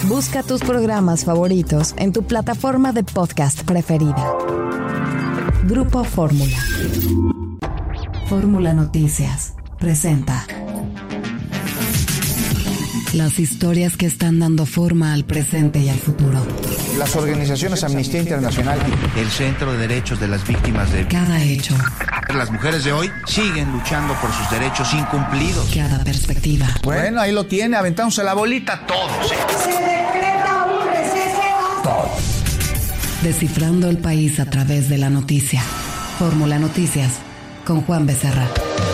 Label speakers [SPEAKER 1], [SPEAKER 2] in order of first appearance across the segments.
[SPEAKER 1] Busca tus programas favoritos en tu plataforma de podcast preferida. Grupo Fórmula. Fórmula Noticias presenta las historias que están dando forma al presente y al futuro.
[SPEAKER 2] Las organizaciones Amnistía Internacional,
[SPEAKER 3] el Centro de Derechos de las Víctimas de...
[SPEAKER 1] Cada hecho.
[SPEAKER 3] Las mujeres de hoy siguen luchando por sus derechos incumplidos.
[SPEAKER 1] Cada perspectiva.
[SPEAKER 2] Bueno, ahí lo tiene, aventándose la bolita todos.
[SPEAKER 4] Se decreta un receso.
[SPEAKER 2] Todos.
[SPEAKER 1] Descifrando el país a través de la noticia. Fórmula Noticias con Juan Becerra.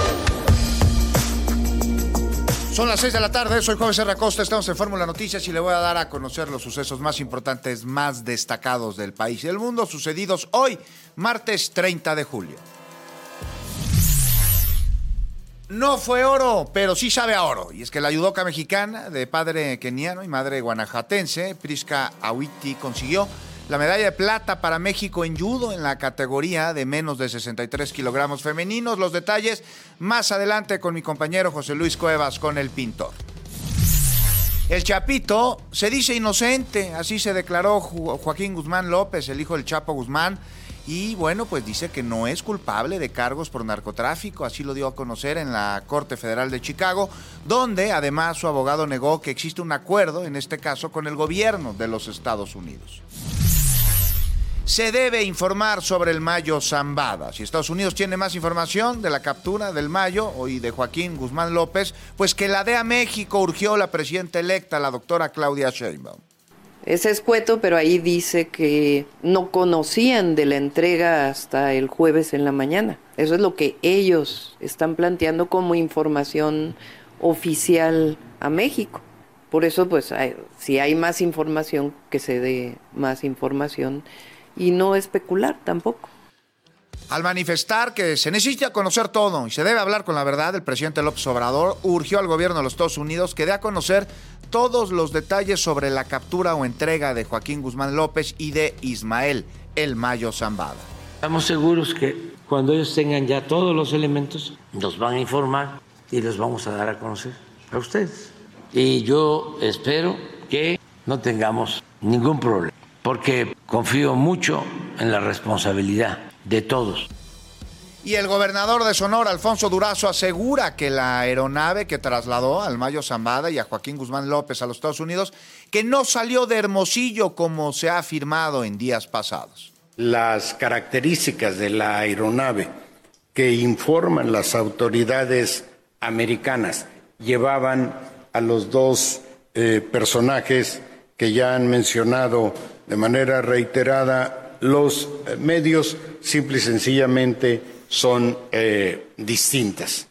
[SPEAKER 3] Son las 6 de la tarde, soy Juan Becerra Costa, estamos en Fórmula Noticias y le voy a dar a conocer los sucesos más importantes, más destacados del país y del mundo, sucedidos hoy, martes 30 de julio. No fue oro, pero sí sabe a oro. Y es que la judoka mexicana, de padre keniano y madre guanajuatense, Priska Awiti, consiguió la medalla de plata para México en judo en la categoría de menos de 63 kilogramos femeninos. Los detalles más adelante con mi compañero José Luis Cuevas con El Pintor. El Chapito se dice inocente, así se declaró Joaquín Guzmán López, el hijo del Chapo Guzmán. Y bueno, pues dice que no es culpable de cargos por narcotráfico, así lo dio a conocer en la Corte Federal de Chicago, donde además su abogado negó que existe un acuerdo, en este caso con el gobierno de los Estados Unidos. Se debe informar sobre el Mayo Zambada. Si Estados Unidos tiene más información de la captura del Mayo y de Joaquín Guzmán López, pues que la dé a México, urgió la presidenta electa, la doctora Claudia Sheinbaum.
[SPEAKER 5] Es escueto, pero ahí dice que no conocían de la entrega hasta el jueves en la mañana. Eso es lo que ellos están planteando como información oficial a México. Por eso, pues, si hay más información, que se dé más información y no especular tampoco.
[SPEAKER 3] Al manifestar que se necesita conocer todo y se debe hablar con la verdad, el presidente López Obrador urgió al gobierno de los Estados Unidos que dé a conocer todos los detalles sobre la captura o entrega de Joaquín Guzmán López y de Ismael El Mayo Zambada.
[SPEAKER 6] Estamos seguros que cuando ellos tengan ya todos los elementos, nos van a informar y los vamos a dar a conocer a ustedes. Y yo espero que no tengamos ningún problema, porque confío mucho en la responsabilidad de todos.
[SPEAKER 3] Y el gobernador de Sonora, Alfonso Durazo, asegura que la aeronave que trasladó al Mayo Zambada y a Joaquín Guzmán López a los Estados Unidos, que no salió de Hermosillo como se ha afirmado en días pasados.
[SPEAKER 7] Las características de la aeronave que informan las autoridades americanas llevaban a los dos personajes que ya han mencionado de manera reiterada los medios, simple y sencillamente son distintas.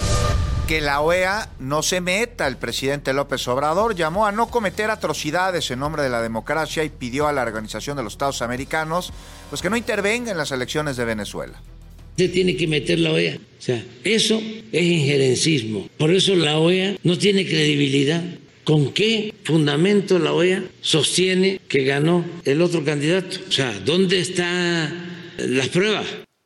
[SPEAKER 3] Que la OEA no se meta. El presidente López Obrador llamó a no cometer atrocidades en nombre de la democracia y pidió a la Organización de los Estados Americanos pues que no intervenga en las elecciones de Venezuela.
[SPEAKER 6] Se tiene que meter la OEA. O sea, eso es injerencismo. Por eso la OEA no tiene credibilidad. ¿Con qué fundamento la OEA sostiene que ganó el otro candidato? O sea, ¿dónde están las pruebas?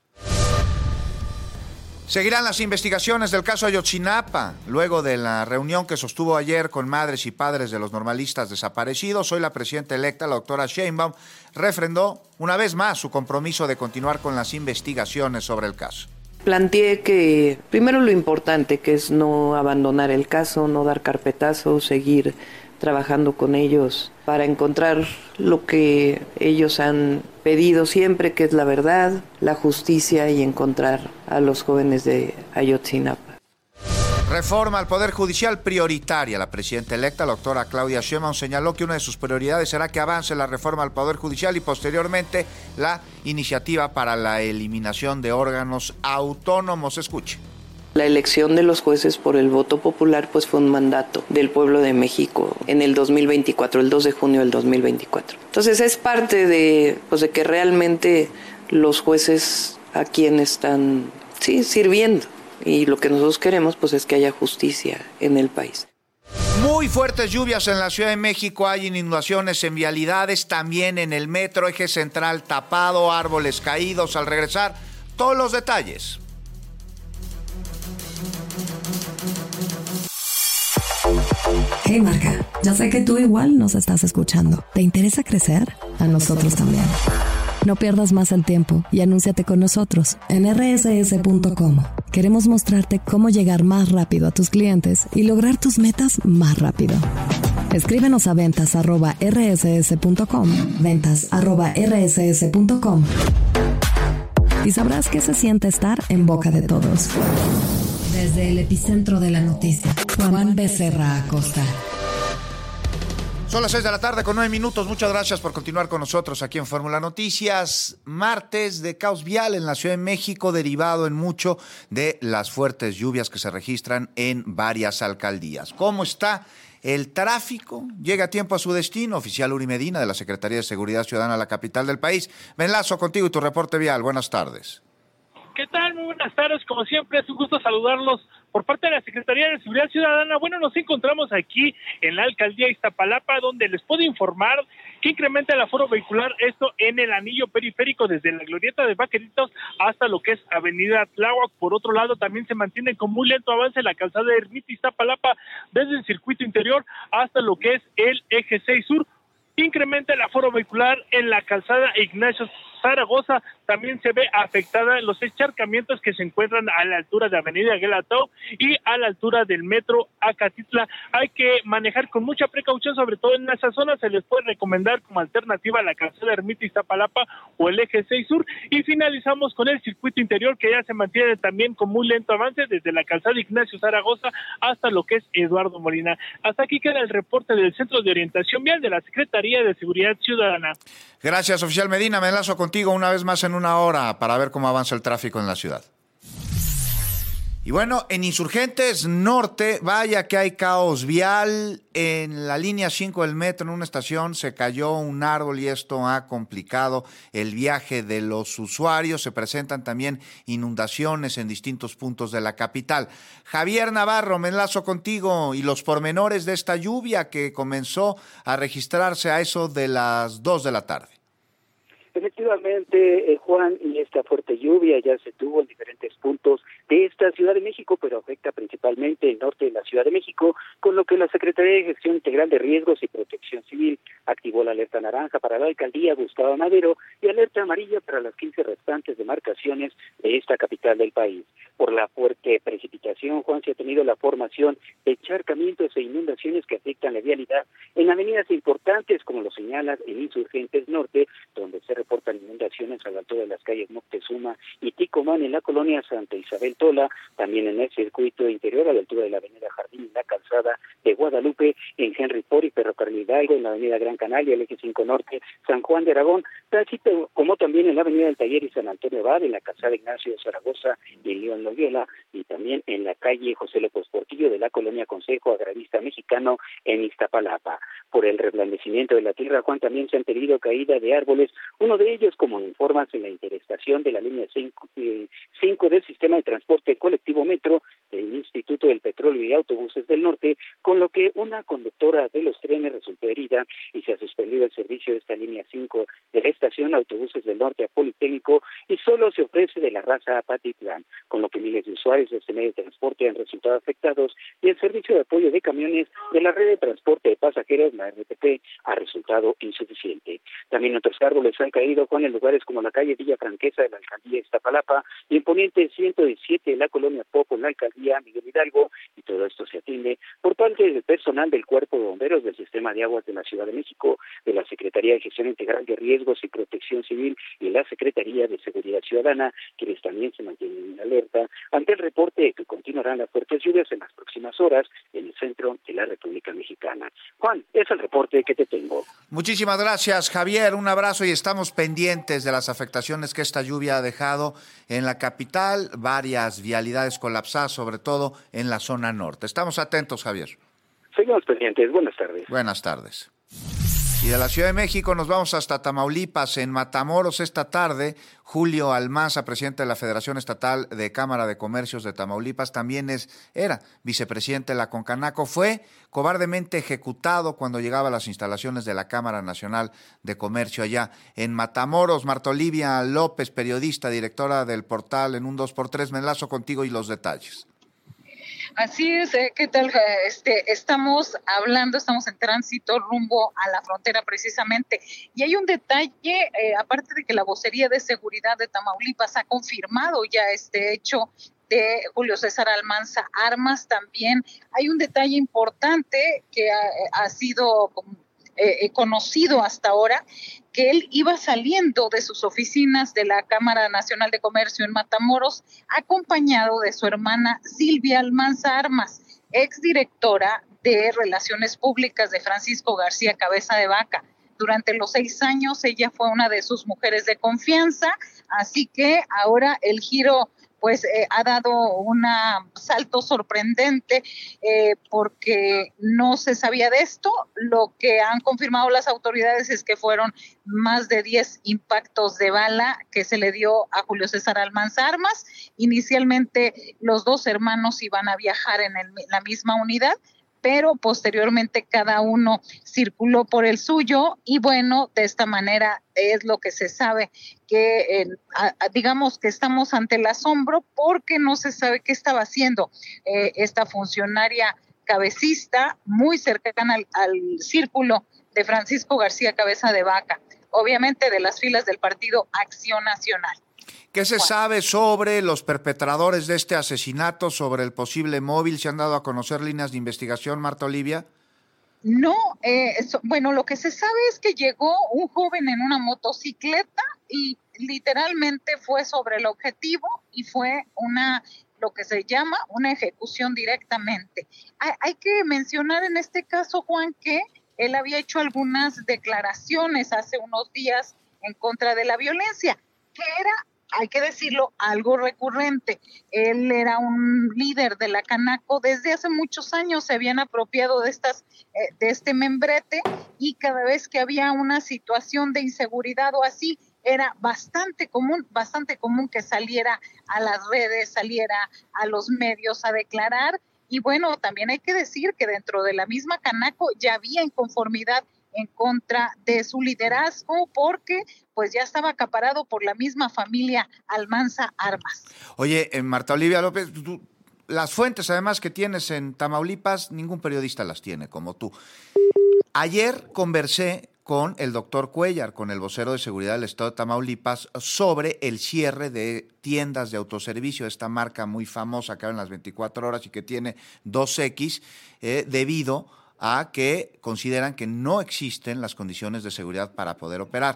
[SPEAKER 3] Seguirán las investigaciones del caso Ayotzinapa. Luego de la reunión que sostuvo ayer con madres y padres de los normalistas desaparecidos, hoy la presidenta electa, la doctora Sheinbaum, refrendó una vez más su compromiso de continuar con las investigaciones sobre el caso.
[SPEAKER 5] Planteé que primero lo importante, que es no abandonar el caso, no dar carpetazo, seguir trabajando con ellos para encontrar lo que ellos han pedido siempre, que es la verdad, la justicia y encontrar a los jóvenes de Ayotzinapa.
[SPEAKER 3] Reforma al Poder Judicial prioritaria. La presidenta electa, la doctora Claudia Sheinbaum, señaló que una de sus prioridades será que avance la reforma al Poder Judicial y posteriormente la iniciativa para la eliminación de órganos autónomos. Escuche.
[SPEAKER 5] La elección de los jueces por el voto popular pues fue un mandato del pueblo de México en el 2024, el 2 de junio del 2024. Entonces es parte de que realmente los jueces a quien están sirviendo. Y lo que nosotros queremos pues es que haya justicia en el país.
[SPEAKER 3] Muy fuertes lluvias en la Ciudad de México, hay inundaciones en vialidades, también en el metro, eje central tapado, árboles caídos. Al regresar, todos los detalles.
[SPEAKER 1] Hey marca, ya sé que tú igual nos estás escuchando. ¿Te interesa crecer? A nosotros también. No pierdas más el tiempo y anúnciate con nosotros en rss.com. Queremos mostrarte cómo llegar más rápido a tus clientes y lograr tus metas más rápido. Escríbenos a ventas@rss.com, ventas@rss.com, y sabrás qué se siente estar en boca de todos. Desde el epicentro de la noticia, Juan Becerra Acosta.
[SPEAKER 3] Son las 6 de la tarde con 9 minutos. Muchas gracias por continuar con nosotros aquí en Fórmula Noticias. Martes de caos vial en la Ciudad de México, derivado en mucho de las fuertes lluvias que se registran en varias alcaldías. ¿Cómo está el tráfico? Llega a tiempo a su destino. Oficial Uri Medina, de la Secretaría de Seguridad Ciudadana, la capital del país. Me enlazo contigo y tu reporte vial. Buenas tardes.
[SPEAKER 8] ¿Qué tal? Muy buenas tardes. Como siempre, es un gusto saludarlos por parte de la Secretaría de Seguridad Ciudadana. Bueno, nos encontramos aquí en la alcaldía de Iztapalapa, donde les puedo informar que incrementa el aforo vehicular, esto en el anillo periférico desde la glorieta de Vaqueritos hasta lo que es Avenida Tláhuac. Por otro lado, también se mantiene con muy lento avance la calzada de Ermita Iztapalapa desde el circuito interior hasta lo que es el eje 6 sur. Incrementa el aforo vehicular en la calzada Ignacio Zaragoza. También se ve afectada en los encharcamientos que se encuentran a la altura de Avenida Guelatao y a la altura del metro Acatitla. Hay que manejar con mucha precaución, sobre todo en esa zona. Se les puede recomendar como alternativa la calzada Ermita Iztapalapa o el eje 6 sur. Y finalizamos con el circuito interior, que ya se mantiene también con muy lento avance desde la calzada Ignacio Zaragoza hasta lo que es Eduardo Molina. Hasta aquí queda el reporte del Centro de Orientación Vial de la Secretaría de Seguridad Ciudadana.
[SPEAKER 3] Gracias, oficial Medina. Me enlazo contigo una vez más en una hora para ver cómo avanza el tráfico en la ciudad. Y bueno, en Insurgentes Norte, vaya que hay caos vial. En la línea 5 del metro, en una estación, se cayó un árbol y esto ha complicado el viaje de los usuarios. Se presentan también inundaciones en distintos puntos de la capital. Javier Navarro, me enlazo contigo y los pormenores de esta lluvia que comenzó a registrarse a eso de las 2 de la tarde.
[SPEAKER 9] Efectivamente, Juan, y esta fuerte lluvia ya se tuvo en diferentes puntos de esta Ciudad de México, pero afecta principalmente el norte de la Ciudad de México, con lo que la Secretaría de Gestión Integral de Riesgos y Protección Civil activó la alerta naranja para la alcaldía Gustavo Madero y alerta amarilla para las 15 restantes demarcaciones de esta capital del país. Por la fuerte precipitación, Juan, se ha tenido la formación de encharcamientos e inundaciones que afectan la vialidad en avenidas importantes, como lo señalas en Insurgentes Norte, donde se reportan inundaciones a la altura de las calles Moctezuma y Ticomán en la colonia Santa Isabel Tola, también en el circuito interior a la altura de la avenida Jardín y la calzada de Guadalupe, en Henry Ford y Ferrocarril Hidalgo, en la avenida Gran Canaria, el eje 5 Norte, San Juan de Aragón, tránsito como también en la avenida del Taller y San Antonio Abad, en la calzada Ignacio Zaragoza y León Loyola, y también en la calle José López Portillo de la colonia Consejo Agrarista Mexicano en Iztapalapa. Por el reblandecimiento de la tierra, Juan, también se han tenido caída de árboles, uno de ellos, como informan en la interestación de la línea 5 del Sistema de Transporte Colectivo Metro del Instituto del Petróleo y Autobuses del Norte, con lo que una conductora de los trenes resultó herida y se ha suspendido el servicio de esta línea 5 de la estación Autobuses del Norte a Politécnico y solo se ofrece de la raza a Patitlán, con lo que miles de usuarios de este medio de transporte han resultado afectados y el servicio de apoyo de camiones de la red de transporte de pasajeros, la RTP, ha resultado insuficiente. También otros árboles han caído, Juan, en lugares como la calle Villa Franquesa de la alcaldía Iztapalapa y en Poniente 117 de la colonia Popo en la alcaldía Miguel Hidalgo, y todo esto se atiende por parte del personal del Cuerpo de Bomberos del Sistema de Aguas de la Ciudad de México, de la Secretaría de Gestión Integral de Riesgos y Protección Civil y la Secretaría de Seguridad Ciudadana, quienes también se mantienen en alerta ante el reporte de que continuarán las fuertes lluvias en las próximas horas en el centro de la República Mexicana. Juan, es el reporte que te tengo.
[SPEAKER 3] Muchísimas gracias, Javier. Un abrazo y estamos pendientes de las afectaciones que esta lluvia ha dejado en la capital, varias vialidades colapsadas, sobre todo en la zona norte. Estamos atentos, Javier.
[SPEAKER 9] Seguimos pendientes. Buenas tardes.
[SPEAKER 3] Buenas tardes. Y de la Ciudad de México nos vamos hasta Tamaulipas. En Matamoros esta tarde, Julio Almanza, presidente de la Federación Estatal de Cámara de Comercios de Tamaulipas, también era vicepresidente de la Concanaco, fue cobardemente ejecutado cuando llegaba a las instalaciones de la Cámara Nacional de Comercio allá en Matamoros. Marta Olivia López, periodista, directora del portal En un 2x3, me enlazo contigo y los detalles.
[SPEAKER 10] Así es, ¿qué tal? Estamos en tránsito rumbo a la frontera precisamente. Y hay un detalle, aparte de que la vocería de seguridad de Tamaulipas ha confirmado ya este hecho de Julio César Almanza Armas, también hay un detalle importante que ha sido conocido hasta ahora, que él iba saliendo de sus oficinas de la Cámara Nacional de Comercio en Matamoros, acompañado de su hermana Silvia Almanza Armas, exdirectora de Relaciones Públicas de Francisco García Cabeza de Vaca. Durante los 6 años ella fue una de sus mujeres de confianza, así que ahora el giro ha dado un salto sorprendente porque no se sabía de esto. Lo que han confirmado las autoridades es que fueron más de 10 impactos de bala que se le dio a Julio César Almanza Armas. Inicialmente los 2 hermanos iban a viajar en la misma unidad, pero posteriormente cada uno circuló por el suyo y bueno, de esta manera es lo que se sabe, que digamos que estamos ante el asombro porque no se sabe qué estaba haciendo esta funcionaria cabecista muy cercana al círculo de Francisco García Cabeza de Vaca, obviamente de las filas del Partido Acción Nacional.
[SPEAKER 3] ¿Qué se sabe sobre los perpetradores de este asesinato, sobre el posible móvil? ¿Se han dado a conocer líneas de investigación, Marta Olivia?
[SPEAKER 10] No, lo que se sabe es que llegó un joven en una motocicleta y literalmente fue sobre el objetivo y fue lo que se llama una ejecución directamente. Hay que mencionar en este caso, Juan, que él había hecho algunas declaraciones hace unos días en contra de la violencia, que era, hay que decirlo, algo recurrente. Él era un líder de la Canaco, desde hace muchos años se habían apropiado de este membrete y cada vez que había una situación de inseguridad o así, era bastante común que saliera a las redes, saliera a los medios a declarar. Y bueno, también hay que decir que dentro de la misma Canaco ya había inconformidad en contra de su liderazgo porque pues ya estaba acaparado por la misma familia Almanza Armas.
[SPEAKER 3] Oye, Marta Olivia López, las fuentes además que tienes en Tamaulipas, ningún periodista las tiene como tú. Ayer conversé con el doctor Cuéllar, con el vocero de seguridad del estado de Tamaulipas, sobre el cierre de tiendas de autoservicio, esta marca muy famosa que abre en las 24 horas y que tiene 2X, debido a que consideran que no existen las condiciones de seguridad para poder operar.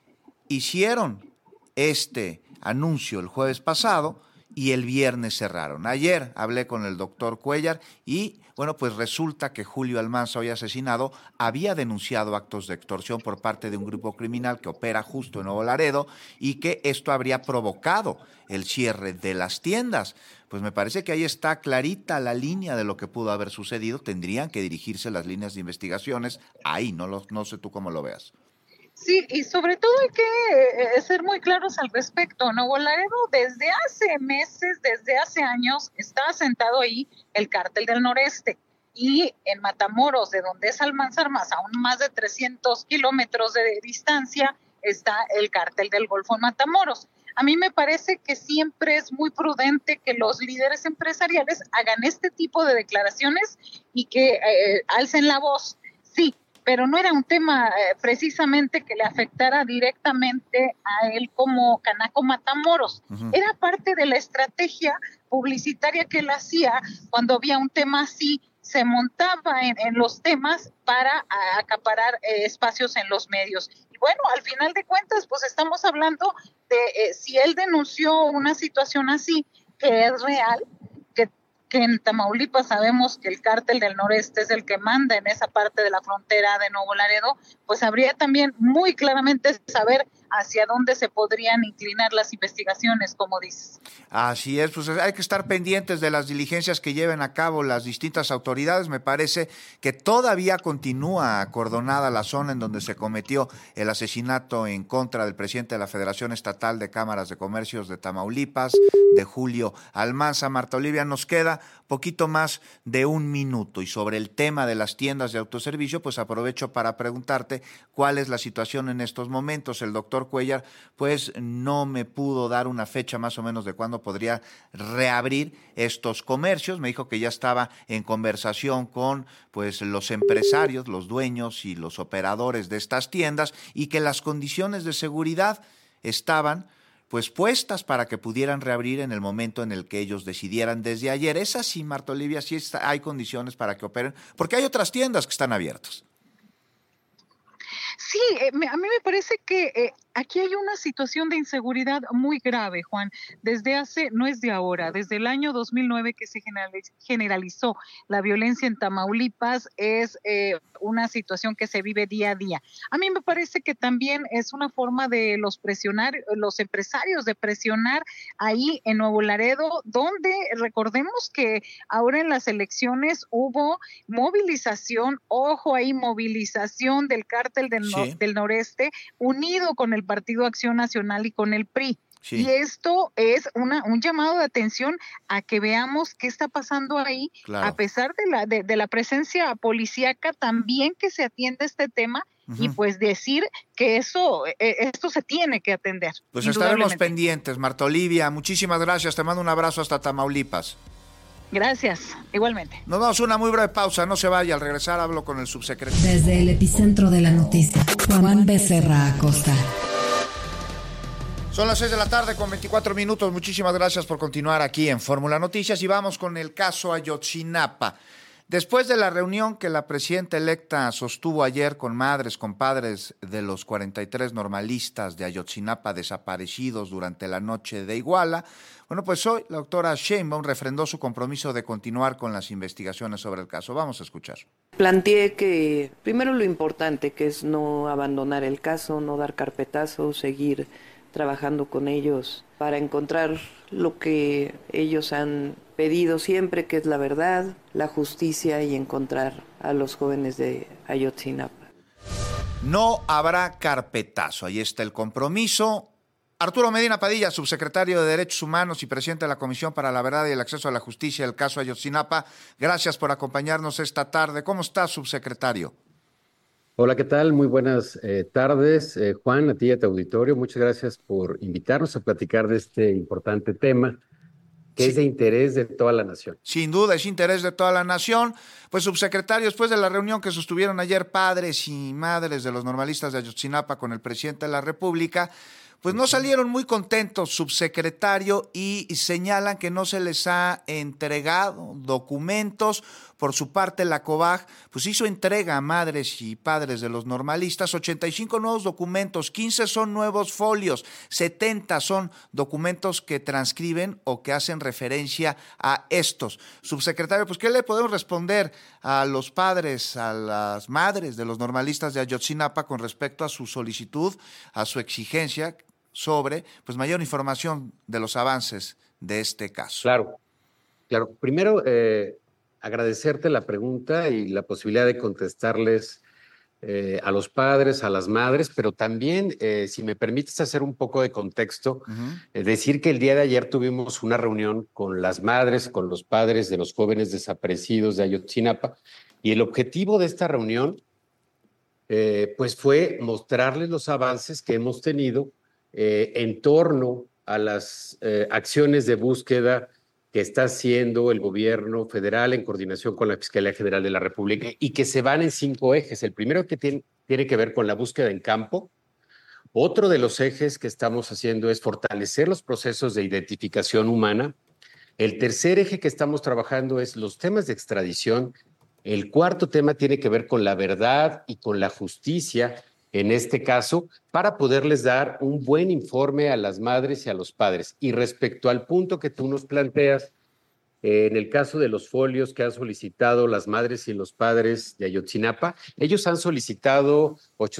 [SPEAKER 3] Hicieron este anuncio el jueves pasado y el viernes cerraron. Ayer hablé con el doctor Cuéllar y, bueno, pues resulta que Julio Almanza, hoy asesinado, había denunciado actos de extorsión por parte de un grupo criminal que opera justo en Nuevo Laredo y que esto habría provocado el cierre de las tiendas. Pues me parece que ahí está clarita la línea de lo que pudo haber sucedido. Tendrían que dirigirse las líneas de investigaciones ahí, no sé tú cómo lo veas.
[SPEAKER 10] Sí, y sobre todo hay que ser muy claros al respecto. Nuevo Laredo desde hace meses, desde hace años, está asentado ahí el Cártel del Noreste. Y en Matamoros, de donde es Almanza Armas, a más de 300 kilómetros de distancia, está el Cártel del Golfo en Matamoros. A mí me parece que siempre es muy prudente que los líderes empresariales hagan este tipo de declaraciones y que alcen la voz. Sí, pero no era un tema precisamente que le afectara directamente a él como Canaco Matamoros. Uh-huh. Era parte de la estrategia publicitaria que él hacía cuando había un tema así, se montaba en los temas para acaparar espacios en los medios. Y bueno, al final de cuentas, pues estamos hablando de si él denunció una situación así, que es real, que en Tamaulipas sabemos que el Cártel del Noreste es el que manda en esa parte de la frontera de Nuevo Laredo, pues habría también muy claramente saber hacia dónde se podrían inclinar las investigaciones, como dices.
[SPEAKER 3] Así es, pues hay que estar pendientes de las diligencias que lleven a cabo las distintas autoridades. Me parece que todavía continúa acordonada la zona en donde se cometió el asesinato en contra del presidente de la Federación Estatal de Cámaras de Comercios de Tamaulipas, de Julio Almanza. Marta Olivia, nos queda poquito más de 1 minuto y sobre el tema de las tiendas de autoservicio, pues aprovecho para preguntarte cuál es la situación en estos momentos. El doctor gobernador Cuellar pues no me pudo dar una fecha más o menos de cuándo podría reabrir estos comercios. Me dijo que ya estaba en conversación con pues los empresarios, los dueños y los operadores de estas tiendas, y que las condiciones de seguridad estaban pues puestas para que pudieran reabrir en el momento en el que ellos decidieran. Desde ayer, es así, Marta Olivia, sí hay condiciones para que operen, porque hay otras tiendas que están abiertas.
[SPEAKER 10] Sí, a mí me parece que aquí hay una situación de inseguridad muy grave, Juan. No es de ahora, desde el año 2009 que se generalizó la violencia en Tamaulipas, es una situación que se vive día a día. A mí me parece que también es una forma de los empresarios de presionar ahí en Nuevo Laredo, donde recordemos que ahora en las elecciones hubo movilización, movilización del cártel del Noreste, unido con el Partido Acción Nacional y con el PRI. Sí. Y esto es un llamado de atención a que veamos qué está pasando ahí, claro. A pesar de la presencia policíaca, también que se atienda este tema. Y pues decir que esto se tiene que atender.
[SPEAKER 3] Pues estaremos pendientes, Marta Olivia. Muchísimas gracias. Te mando un abrazo hasta Tamaulipas.
[SPEAKER 10] Gracias, igualmente.
[SPEAKER 3] Nos damos una muy breve pausa, no se vaya. Al regresar hablo con el subsecretario.
[SPEAKER 1] Desde el epicentro de la noticia, Juan Becerra Acosta.
[SPEAKER 3] Son las 6 de la tarde con 24 minutos. Muchísimas gracias por continuar aquí en Fórmula Noticias y vamos con el caso Ayotzinapa. Después de la reunión que la presidenta electa sostuvo ayer con madres, con padres de los 43 normalistas de Ayotzinapa desaparecidos durante la noche de Iguala, bueno, pues hoy la doctora Sheinbaum refrendó su compromiso de continuar con las investigaciones sobre el caso. Vamos a escuchar.
[SPEAKER 5] Planteé que primero lo importante, que es no abandonar el caso, no dar carpetazo, seguir trabajando con ellos para encontrar lo que ellos han pedido siempre, que es la verdad, la justicia y encontrar a los jóvenes de Ayotzinapa.
[SPEAKER 3] No habrá carpetazo, ahí está el compromiso. Arturo Medina Padilla, subsecretario de Derechos Humanos y presidente de la Comisión para la Verdad y el Acceso a la Justicia del caso Ayotzinapa, gracias por acompañarnos esta tarde. ¿Cómo está, subsecretario?
[SPEAKER 11] Hola, ¿qué tal? Muy buenas tardes, Juan, a ti y a tu auditorio. Muchas gracias por invitarnos a platicar de este importante tema que es de interés de toda la nación.
[SPEAKER 3] Sin duda, es interés de toda la nación. Pues, subsecretario, después de la reunión que sostuvieron ayer padres y madres de los normalistas de Ayotzinapa con el presidente de la República, pues no salieron muy contentos, subsecretario, y señalan que no se les ha entregado documentos. Por su parte, la COBAG pues hizo entrega a madres y padres de los normalistas 85 nuevos documentos, 15 son nuevos folios, 70 son documentos que transcriben o que hacen referencia a estos. Subsecretario, pues ¿qué le podemos responder a los padres, a las madres de los normalistas de Ayotzinapa con respecto a su solicitud, a su exigencia sobre pues mayor información de los avances de este caso?
[SPEAKER 11] Claro. Primero, agradecerte la pregunta y la posibilidad de contestarles a los padres, a las madres, pero también, si me permites hacer un poco de contexto, decir que el día de ayer tuvimos una reunión con las madres, con los padres de los jóvenes desaparecidos de Ayotzinapa, y el objetivo de esta reunión pues fue mostrarles los avances que hemos tenido en torno a las acciones de búsqueda que está haciendo el gobierno federal en coordinación con la Fiscalía General de la República y que se van en 5 ejes. El primero que tiene que ver con la búsqueda en campo. Otro de los ejes que estamos haciendo es fortalecer los procesos de identificación humana. El tercer eje que estamos trabajando es los temas de extradición. El cuarto tema tiene que ver con la verdad y con la justicia, en este caso, para poderles dar un buen informe a las madres y a los padres. Y respecto al punto que tú nos planteas, en el caso de los folios que han solicitado las madres y los padres de Ayotzinapa, ellos han solicitado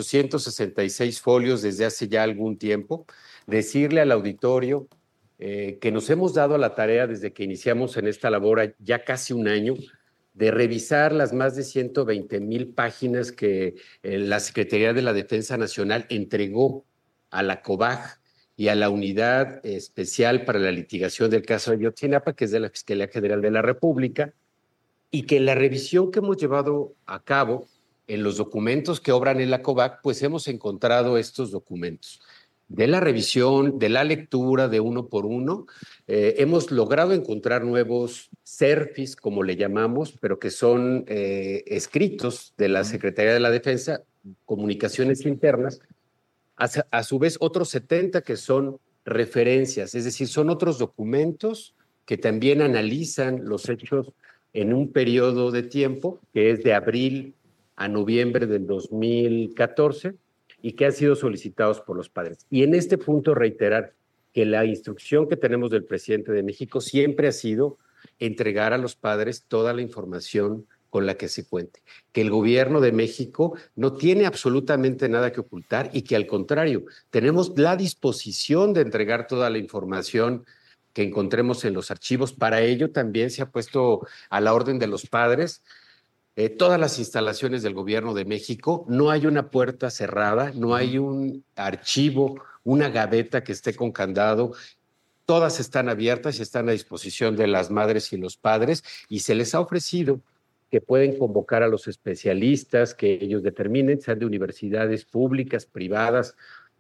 [SPEAKER 11] 866 folios desde hace ya algún tiempo. Decirle al auditorio que nos hemos dado a la tarea desde que iniciamos en esta labor ya casi un año, de revisar las más de 120,000 páginas que la Secretaría de la Defensa Nacional entregó a la COBAG y a la Unidad Especial para la Litigación del caso de Ayotzinapa, que es de la Fiscalía General de la República, y que en la revisión que hemos llevado a cabo en los documentos que obran en la COBAG, pues hemos encontrado estos documentos. de la revisión, de la lectura de uno por uno, hemos logrado encontrar nuevos CERFIs, como le llamamos, pero que son escritos de la Secretaría de la Defensa, comunicaciones internas, a su vez otros 70 que son referencias, es decir, son otros documentos que también analizan los hechos en un periodo de tiempo que es de abril a noviembre del 2014 y que han sido solicitados por los padres. Y en este punto reiterar que la instrucción que tenemos del presidente de México siempre ha sido entregar a los padres toda la información con la que se cuente, que el gobierno de México no tiene absolutamente nada que ocultar y que al contrario, tenemos la disposición de entregar toda la información que encontremos en los archivos. Para ello también se ha puesto a la orden de los padres todas las instalaciones del gobierno de México. No hay una puerta cerrada, no hay un archivo, una gaveta que esté con candado. Todas están abiertas y están a disposición de las madres y los padres, y se les ha ofrecido que pueden convocar a los especialistas que ellos determinen, sean de universidades públicas, privadas,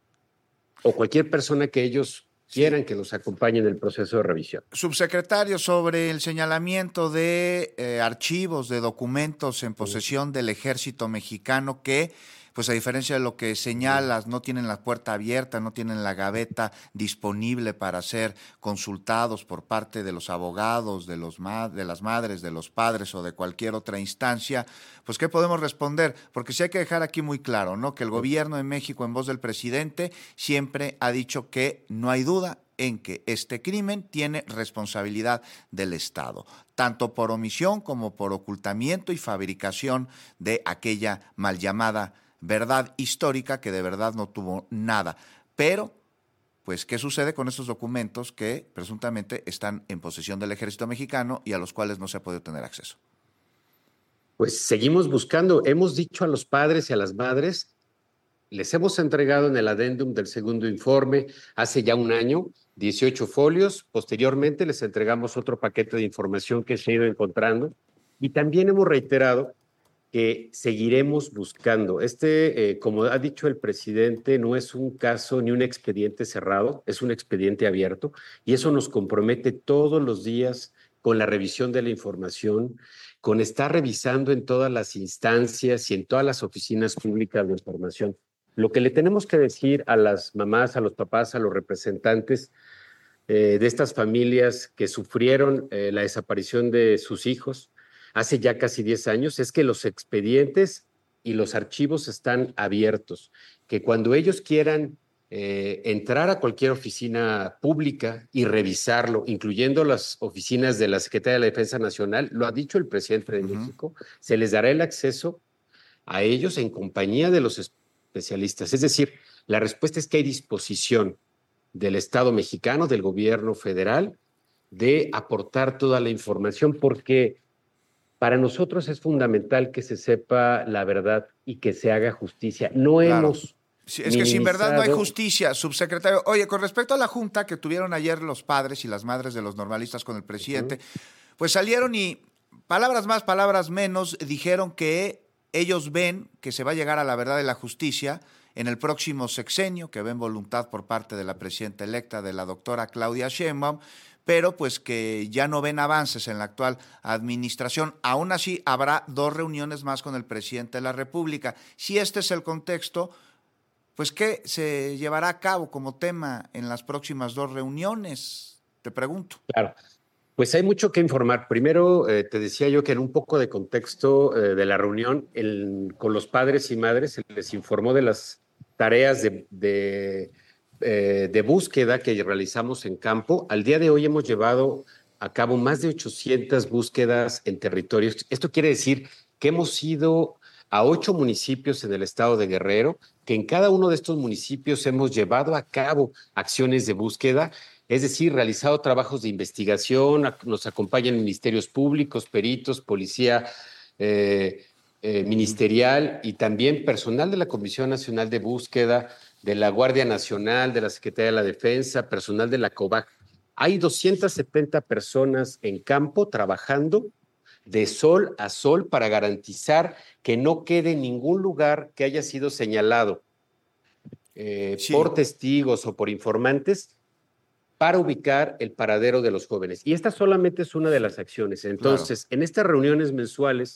[SPEAKER 11] o cualquier persona que ellos quieran que los acompañe en el proceso de revisión.
[SPEAKER 3] Subsecretario, sobre el señalamiento de archivos, de documentos en posesión del Ejército Mexicano que, pues a diferencia de lo que señalas, no tienen la puerta abierta, no tienen la gaveta disponible para ser consultados por parte de los abogados, de las madres, de los padres o de cualquier otra instancia, pues ¿qué podemos responder? Porque sí hay que dejar aquí muy claro, ¿no?, que el gobierno de México, en voz del presidente, siempre ha dicho que no hay duda en que este crimen tiene responsabilidad del Estado, tanto por omisión como por ocultamiento y fabricación de aquella mal llamada verdad histórica que de verdad no tuvo nada. Pero, pues, ¿qué sucede con estos documentos que presuntamente están en posesión del Ejército Mexicano y a los cuales no se ha podido tener acceso?
[SPEAKER 11] Pues seguimos buscando. Hemos dicho a los padres y a las madres, les hemos entregado en el adendum del segundo informe hace ya un año 18 folios. Posteriormente les entregamos otro paquete de información que se ha ido encontrando, y también hemos reiterado que seguiremos buscando. Como ha dicho el presidente, no es un caso ni un expediente cerrado, es un expediente abierto, y eso nos compromete todos los días con la revisión de la información, con estar revisando en todas las instancias y en todas las oficinas públicas de información. Lo que le tenemos que decir a las mamás, a los papás, a los representantes de estas familias que sufrieron la desaparición de sus hijos hace ya casi 10 años, es que los expedientes y los archivos están abiertos, que cuando ellos quieran entrar a cualquier oficina pública y revisarlo, incluyendo las oficinas de la Secretaría de la Defensa Nacional, lo ha dicho el presidente de México, se les dará el acceso a ellos en compañía de los especialistas. Es decir, la respuesta es que hay disposición del Estado mexicano, del gobierno federal, de aportar toda la información, porque para nosotros es fundamental que se sepa la verdad y que se haga justicia. No hemos
[SPEAKER 3] Sí, es que sin verdad no hay justicia, subsecretario. Oye, con respecto a la junta que tuvieron ayer los padres y las madres de los normalistas con el presidente, pues salieron y palabras más, palabras menos, dijeron que ellos ven que se va a llegar a la verdad y la justicia en el próximo sexenio, que ven voluntad por parte de la presidenta electa, de la doctora Claudia Sheinbaum, pero pues que ya no ven avances en la actual administración. Aún así, habrá 2 reuniones más con el presidente de la República. Si este es el contexto, pues ¿qué se llevará a cabo como tema en las próximas 2 reuniones? Te pregunto.
[SPEAKER 11] Claro, pues hay mucho que informar. Primero, te decía yo que en un poco de contexto de la reunión con los padres y madres se les informó de las tareas de búsqueda que realizamos en campo. Al día de hoy hemos llevado a cabo más de 800 búsquedas en territorios. Esto quiere decir que hemos ido a 8 municipios en el estado de Guerrero, que en cada uno de estos municipios hemos llevado a cabo acciones de búsqueda, es decir, realizado trabajos de investigación. Nos acompañan ministerios públicos, peritos, policía ministerial y también personal de la Comisión Nacional de Búsqueda, de la Guardia Nacional, de la Secretaría de la Defensa, personal de la COVAC. Hay 270 personas en campo trabajando de sol a sol para garantizar que no quede ningún lugar que haya sido señalado por testigos o por informantes para ubicar el paradero de los jóvenes. Y esta solamente es una de las acciones. Entonces, en estas reuniones mensuales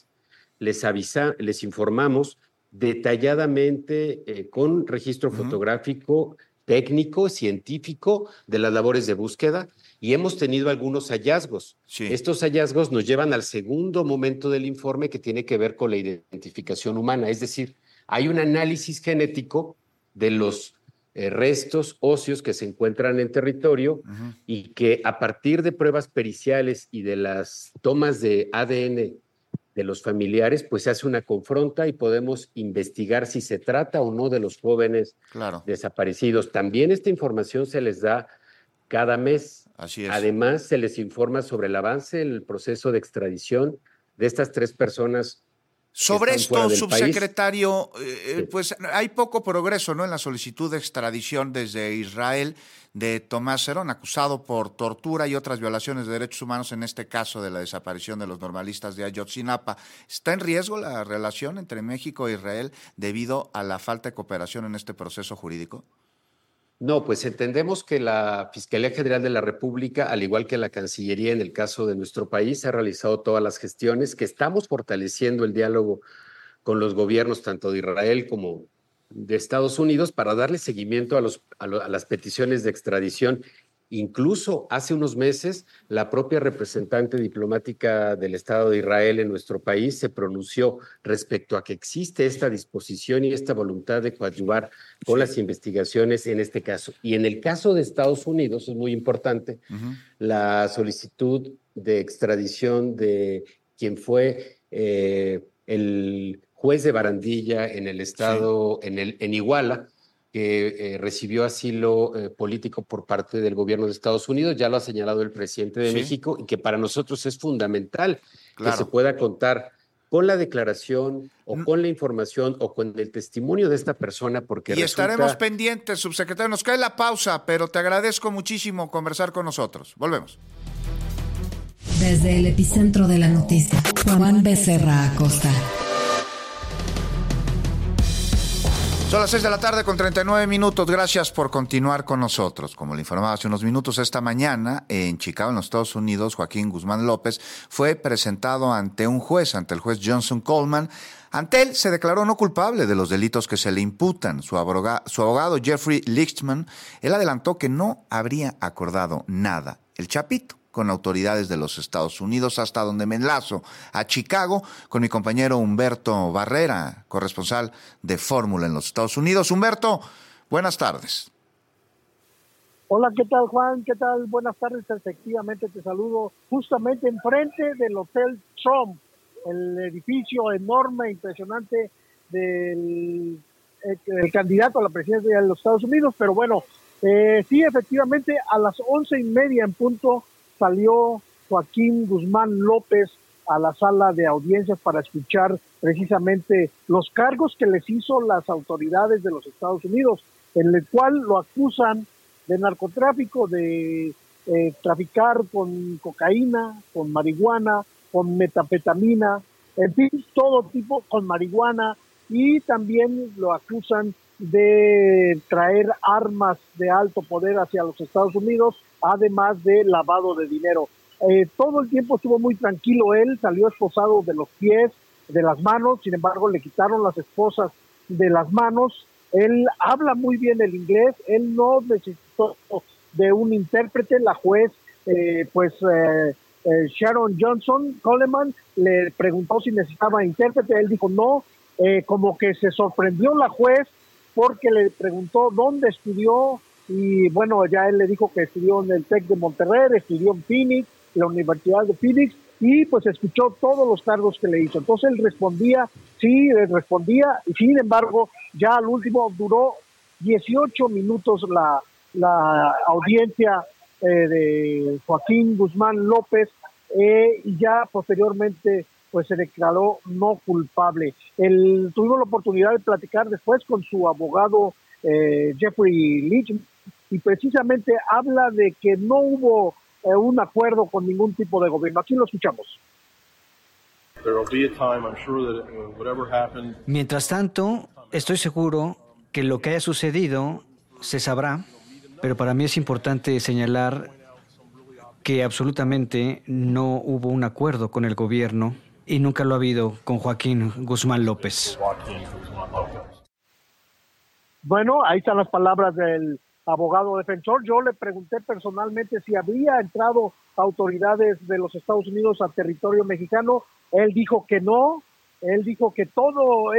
[SPEAKER 11] les informamos detalladamente con registro fotográfico, técnico, científico de las labores de búsqueda, y hemos tenido algunos hallazgos. Estos hallazgos nos llevan al segundo momento del informe, que tiene que ver con la identificación humana. Es decir, hay un análisis genético de los restos óseos que se encuentran en territorio y que a partir de pruebas periciales y de las tomas de ADN de los familiares, pues se hace una confronta y podemos investigar si se trata o no de los jóvenes desaparecidos. También esta información se les da cada mes.
[SPEAKER 3] Así es.
[SPEAKER 11] Además, se les informa sobre el avance en el proceso de extradición de estas 3 personas.
[SPEAKER 3] Sobre esto, subsecretario, pues hay poco progreso, ¿no?, en la solicitud de extradición desde Israel de Tomás Herón, acusado por tortura y otras violaciones de derechos humanos, en este caso de la desaparición de los normalistas de Ayotzinapa. ¿Está en riesgo la relación entre México e Israel debido a la falta de cooperación en este proceso jurídico?
[SPEAKER 11] No, pues entendemos que la Fiscalía General de la República, al igual que la Cancillería en el caso de nuestro país, ha realizado todas las gestiones, que estamos fortaleciendo el diálogo con los gobiernos tanto de Israel como de Estados Unidos para darle seguimiento a las peticiones de extradición. Incluso hace unos meses, la propia representante diplomática del Estado de Israel en nuestro país se pronunció respecto a que existe esta disposición y esta voluntad de coadyuvar con las investigaciones en este caso. Y en el caso de Estados Unidos, es muy importante, la solicitud de extradición de quien fue el juez de Barandilla en el estado, en Iguala, que recibió asilo político por parte del gobierno de Estados Unidos, ya lo ha señalado el presidente de México, y que para nosotros es fundamental que se pueda contar con la declaración o con la información o con el testimonio de esta persona, porque
[SPEAKER 3] estaremos pendientes, subsecretario. Nos cae la pausa, pero te agradezco muchísimo conversar con nosotros. Volvemos.
[SPEAKER 1] Desde el epicentro de la noticia, Juan Becerra Acosta.
[SPEAKER 3] Son las 6 de la tarde con 39 minutos. Gracias por continuar con nosotros. Como le informaba hace unos minutos, esta mañana en Chicago, en los Estados Unidos, Joaquín Guzmán López fue presentado ante un juez, ante el juez Johnson Coleman. Ante él se declaró no culpable de los delitos que se le imputan. Su abogado Jeffrey Lichtman, él adelantó que no habría acordado nada. El Chapito, con autoridades de los Estados Unidos, hasta donde me enlazo a Chicago con mi compañero Humberto Barrera, corresponsal de Fórmula en los Estados Unidos. Humberto, buenas tardes.
[SPEAKER 12] Hola, ¿qué tal, Juan? ¿Qué tal? Buenas tardes. Efectivamente te saludo justamente enfrente del Hotel Trump, el edificio enorme, impresionante del candidato a la presidencia de los Estados Unidos. Pero bueno, sí, efectivamente, a las 11:30 en punto salió Joaquín Guzmán López a la sala de audiencias para escuchar precisamente los cargos que les hizo las autoridades de los Estados Unidos, en el cual lo acusan de narcotráfico, de traficar con cocaína, con marihuana, con metanfetamina, en fin, todo tipo, con marihuana, y también lo acusan de traer armas de alto poder hacia los Estados Unidos, además de lavado de dinero. Todo el tiempo estuvo muy tranquilo él, salió esposado de los pies, de las manos, sin embargo le quitaron las esposas de las manos. Él habla muy bien el inglés, él no necesitó de un intérprete. La juez, Sharon Johnson Coleman, le preguntó si necesitaba intérprete, él dijo no. Como que se sorprendió la juez porque le preguntó dónde estudió, y bueno, ya él le dijo que estudió en el TEC de Monterrey, estudió en Phoenix, la Universidad de Phoenix, y pues escuchó todos los cargos que le hizo. Entonces él respondía, y sin embargo, ya al último duró 18 minutos la audiencia de Joaquín Guzmán López, y ya posteriormente pues se declaró no culpable. Tuvimos la oportunidad de platicar después con su abogado Jeffrey Lichtman, y precisamente habla de que no hubo un acuerdo con ningún tipo de gobierno. Aquí lo escuchamos.
[SPEAKER 13] Mientras tanto, estoy seguro que lo que haya sucedido se sabrá, pero para mí es importante señalar que absolutamente no hubo un acuerdo con el gobierno y nunca lo ha habido con Joaquín Guzmán López.
[SPEAKER 12] Bueno, ahí están las palabras del abogado defensor. Yo le pregunté personalmente si había entrado autoridades de los Estados Unidos al territorio mexicano. Él dijo que no. Él dijo que todo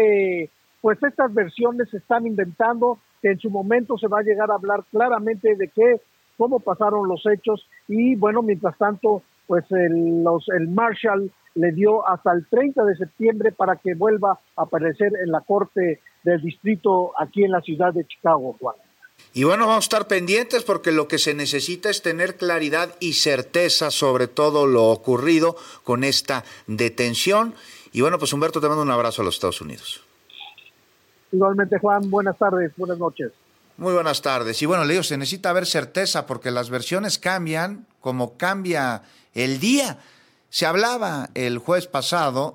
[SPEAKER 12] pues estas versiones se están inventando, que en su momento se va a llegar a hablar claramente de cómo pasaron los hechos y bueno, mientras tanto, pues el Marshal le dio hasta el 30 de septiembre para que vuelva a aparecer en la corte del distrito aquí en la ciudad de Chicago, Juan.
[SPEAKER 3] Y bueno, vamos a estar pendientes porque lo que se necesita es tener claridad y certeza sobre todo lo ocurrido con esta detención. Y bueno, pues Humberto, te mando un abrazo a los Estados Unidos.
[SPEAKER 12] Igualmente, Juan, buenas tardes, buenas noches.
[SPEAKER 3] Muy buenas tardes. Y bueno, le digo, se necesita haber certeza porque las versiones cambian como cambia el día. Se hablaba el jueves pasado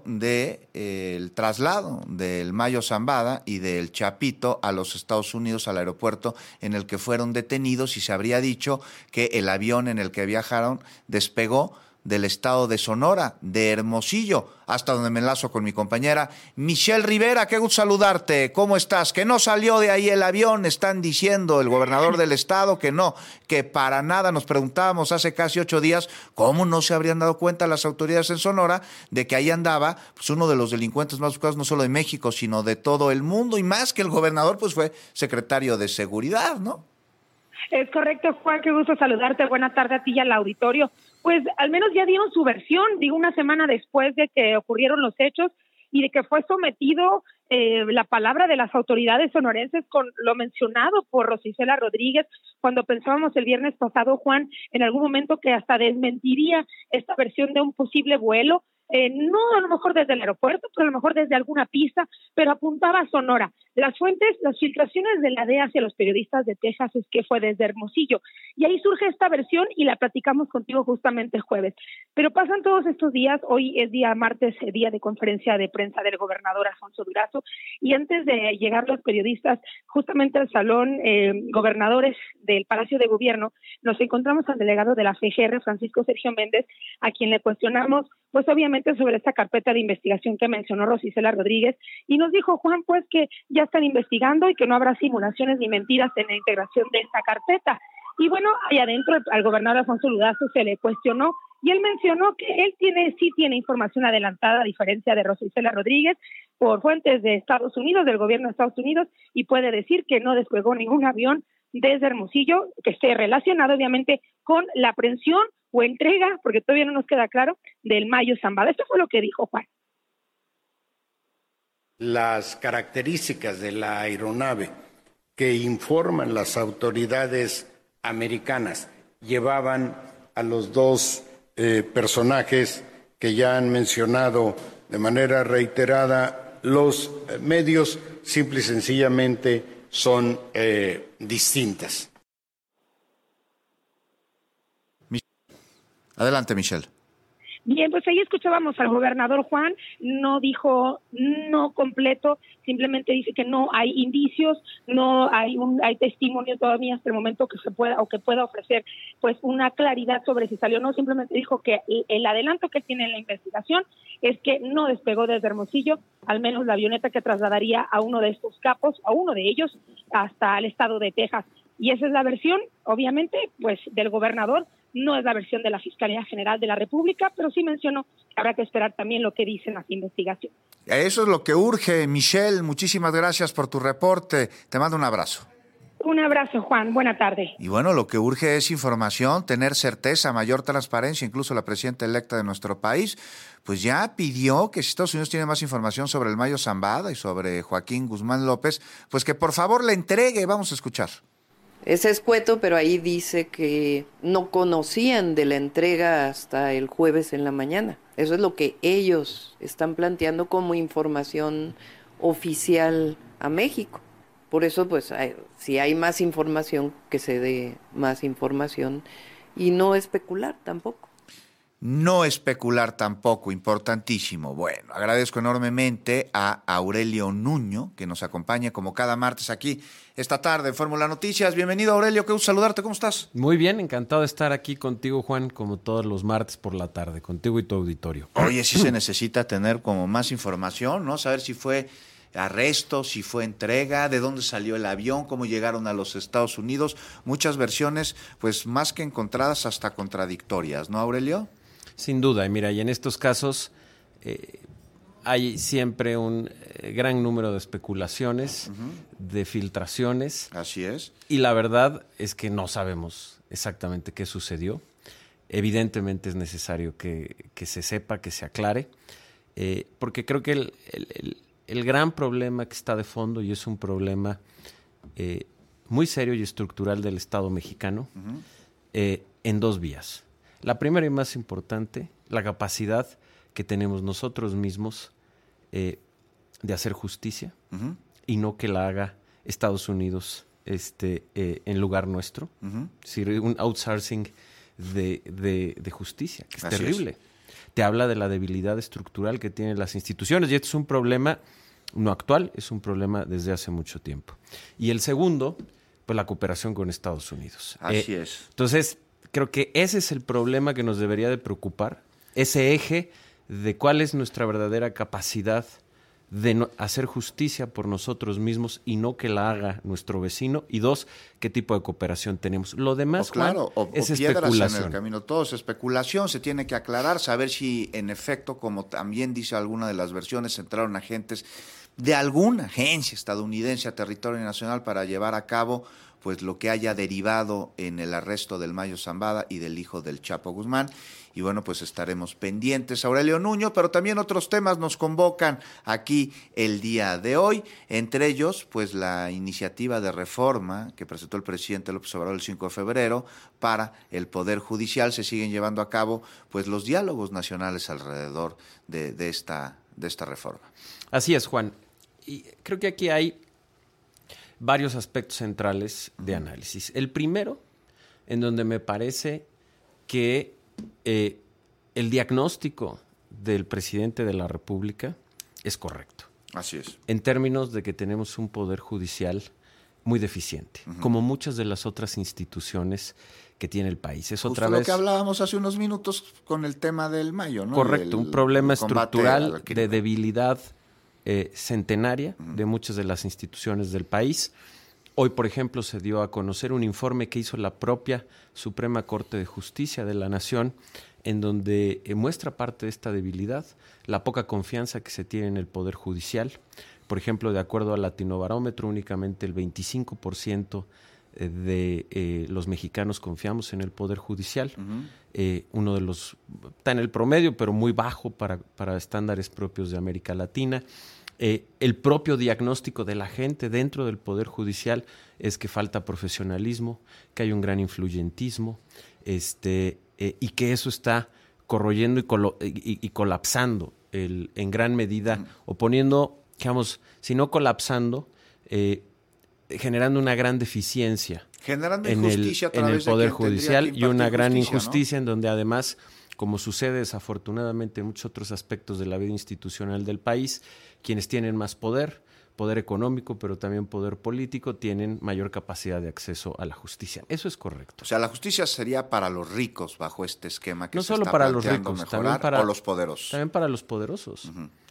[SPEAKER 3] del traslado del Mayo Zambada y del Chapito a los Estados Unidos, al aeropuerto en el que fueron detenidos, y se habría dicho que el avión en el que viajaron despegó del estado de Sonora, de Hermosillo, hasta donde me enlazo con mi compañera Michelle Rivera. Qué gusto saludarte. ¿Cómo estás? Que no salió de ahí el avión, están diciendo el gobernador del estado que no, que para nada. Nos preguntábamos hace casi 8 días cómo no se habrían dado cuenta las autoridades en Sonora de que ahí andaba pues uno de los delincuentes más buscados no solo de México, sino de todo el mundo, y más que el gobernador pues fue secretario de Seguridad, ¿no?
[SPEAKER 14] Es correcto, Juan, qué gusto saludarte. Buena tarde a ti y al auditorio. Pues al menos ya dieron su versión, digo, una semana después de que ocurrieron los hechos y de que fue sometido la palabra de las autoridades sonorenses con lo mencionado por Rosicela Rodríguez, cuando pensábamos el viernes pasado, Juan, en algún momento que hasta desmentiría esta versión de un posible vuelo. No a lo mejor desde el aeropuerto, pero a lo mejor desde alguna pista, pero apuntaba a Sonora. Las fuentes, las filtraciones de la DEA hacia los periodistas de Texas es que fue desde Hermosillo, y ahí surge esta versión y la platicamos contigo justamente el jueves. Pero pasan todos estos días, hoy es día martes, día de conferencia de prensa del gobernador Alfonso Durazo, y antes de llegar los periodistas justamente al salón gobernadores del Palacio de Gobierno, nos encontramos al delegado de la FGR, Francisco Sergio Méndez, a quien le cuestionamos pues obviamente sobre esta carpeta de investigación que mencionó Rosicela Rodríguez, y nos dijo, Juan, pues que ya están investigando y que no habrá simulaciones ni mentiras en la integración de esta carpeta. Y bueno, ahí adentro al gobernador Alfonso Durazo se le cuestionó y él mencionó que él sí tiene información adelantada, a diferencia de Rosicela Rodríguez, por fuentes de Estados Unidos, del gobierno de Estados Unidos, y puede decir que no despegó ningún avión desde Hermosillo que esté relacionado obviamente con la aprehensión o entrega, porque todavía no nos queda claro, del Mayo Zambada. Esto fue lo que dijo Juan.
[SPEAKER 7] Las características de la aeronave que informan las autoridades americanas llevaban a los dos personajes que ya han mencionado de manera reiterada los medios, simple y sencillamente son distintas.
[SPEAKER 3] Adelante, Michelle.
[SPEAKER 14] Bien, pues ahí escuchábamos al gobernador Juan, no dijo no completo, simplemente dice que no hay indicios, no hay testimonio todavía hasta el momento que se pueda o que pueda ofrecer pues una claridad sobre si salió o no. Simplemente dijo que el adelanto que tiene en la investigación es que no despegó desde Hermosillo, al menos la avioneta que trasladaría a uno de estos capos, a uno de ellos, hasta el estado de Texas. Y esa es la versión, obviamente, pues del gobernador. No es la versión de la Fiscalía General de la República, pero sí mencionó que habrá que esperar también lo que dicen las investigaciones.
[SPEAKER 3] Eso es lo que urge, Michelle. Muchísimas gracias por tu reporte. Te mando un abrazo.
[SPEAKER 14] Un abrazo, Juan. Buena tarde.
[SPEAKER 3] Y bueno, lo que urge es información, tener certeza, mayor transparencia. Incluso la presidenta electa de nuestro país, pues ya pidió que si Estados Unidos tiene más información sobre el Mayo Zambada y sobre Joaquín Guzmán López, pues que por favor le entregue. Vamos a escuchar.
[SPEAKER 5] Es escueto, pero ahí dice que no conocían de la entrega hasta el jueves en la mañana. Eso es lo que ellos están planteando como información oficial a México. Por eso, pues, si hay más información, que se dé más información y no especular tampoco.
[SPEAKER 3] No especular tampoco, importantísimo. Bueno, agradezco enormemente a Aurelio Nuño, que nos acompaña como cada martes aquí esta tarde en Fórmula Noticias. Bienvenido, Aurelio, qué gusto saludarte, ¿cómo estás?
[SPEAKER 15] Muy bien, encantado de estar aquí contigo, Juan, como todos los martes por la tarde, contigo y tu auditorio.
[SPEAKER 3] Oye, sí se necesita tener como más información, ¿no? Saber si fue arresto, si fue entrega, de dónde salió el avión, cómo llegaron a los Estados Unidos. Muchas versiones, pues más que encontradas, hasta contradictorias, ¿no, Aurelio?
[SPEAKER 15] Sin duda, y mira, y en estos casos hay siempre un gran número de especulaciones, de filtraciones.
[SPEAKER 3] Así es.
[SPEAKER 15] Y la verdad es que no sabemos exactamente qué sucedió. Evidentemente es necesario que se sepa, que se aclare, porque creo que el gran problema que está de fondo, y es un problema muy serio y estructural del Estado mexicano, en dos vías. La primera y más importante, la capacidad que tenemos nosotros mismos de hacer justicia y no que la haga Estados Unidos en lugar nuestro. Es decir, un outsourcing de justicia, que es
[SPEAKER 3] Así
[SPEAKER 15] terrible.
[SPEAKER 3] es.
[SPEAKER 15] Te habla de la debilidad estructural que tienen las instituciones, y este es un problema no actual, es un problema desde hace mucho tiempo. Y el segundo, pues la cooperación con Estados Unidos.
[SPEAKER 3] Así es.
[SPEAKER 15] Entonces, creo que ese es el problema que nos debería de preocupar, ese eje de cuál es nuestra verdadera capacidad de hacer justicia por nosotros mismos y no que la haga nuestro vecino. Y dos, qué tipo de cooperación tenemos. Lo demás,
[SPEAKER 3] claro,
[SPEAKER 15] Juan, es
[SPEAKER 3] piedras
[SPEAKER 15] especulación.
[SPEAKER 3] en el camino. Todo es especulación, se tiene que aclarar, saber si en efecto, como también dice alguna de las versiones, entraron agentes de alguna agencia estadounidense a territorio nacional para llevar a cabo pues lo que haya derivado en el arresto del Mayo Zambada y del hijo del Chapo Guzmán. Y bueno, pues estaremos pendientes, Aurelio Nuño, pero también otros temas nos convocan aquí el día de hoy, entre ellos, pues la iniciativa de reforma que presentó el presidente López Obrador el 5 de febrero para el Poder Judicial. Se siguen llevando a cabo pues los diálogos nacionales alrededor de esta reforma.
[SPEAKER 15] Así es, Juan. Y creo que aquí hay varios aspectos centrales de análisis. El primero, en donde me parece que el diagnóstico del presidente de la República es correcto.
[SPEAKER 3] Así es.
[SPEAKER 15] En términos de que tenemos un poder judicial muy deficiente, como muchas de las otras instituciones que tiene el país. Es
[SPEAKER 3] Justo
[SPEAKER 15] otra
[SPEAKER 3] lo
[SPEAKER 15] vez
[SPEAKER 3] que hablábamos hace unos minutos con el tema del Mayo, ¿no?
[SPEAKER 15] correcto, un problema estructural de debilidad centenaria de muchas de las instituciones del país. Hoy, por ejemplo, se dio a conocer un informe que hizo la propia Suprema Corte de Justicia de la Nación, en donde muestra parte de esta debilidad, la poca confianza que se tiene en el Poder Judicial. Por ejemplo, de acuerdo al Latinobarómetro, únicamente el 25% de los mexicanos confiamos en el Poder Judicial. Uno de los, está en el promedio, pero muy bajo para estándares propios de América Latina. El propio diagnóstico de la gente dentro del Poder Judicial es que falta profesionalismo, que hay un gran influyentismo, y que eso está corroyendo y colapsando en gran medida, o poniendo, digamos, si no colapsando, generando una gran deficiencia
[SPEAKER 3] generando
[SPEAKER 15] en
[SPEAKER 3] injusticia
[SPEAKER 15] el Poder Judicial y una gran injusticia, ¿no? En donde además, como sucede desafortunadamente en muchos otros aspectos de la vida institucional del país, quienes tienen más poder económico, pero también poder político, tienen mayor capacidad de acceso a la justicia. Eso es correcto.
[SPEAKER 3] O sea, la justicia sería para los ricos bajo este esquema que
[SPEAKER 15] no
[SPEAKER 3] se
[SPEAKER 15] solo
[SPEAKER 3] está
[SPEAKER 15] para los
[SPEAKER 3] planteando
[SPEAKER 15] ricos,
[SPEAKER 3] mejorar,
[SPEAKER 15] también para
[SPEAKER 3] o los poderosos.
[SPEAKER 15] También para los poderosos.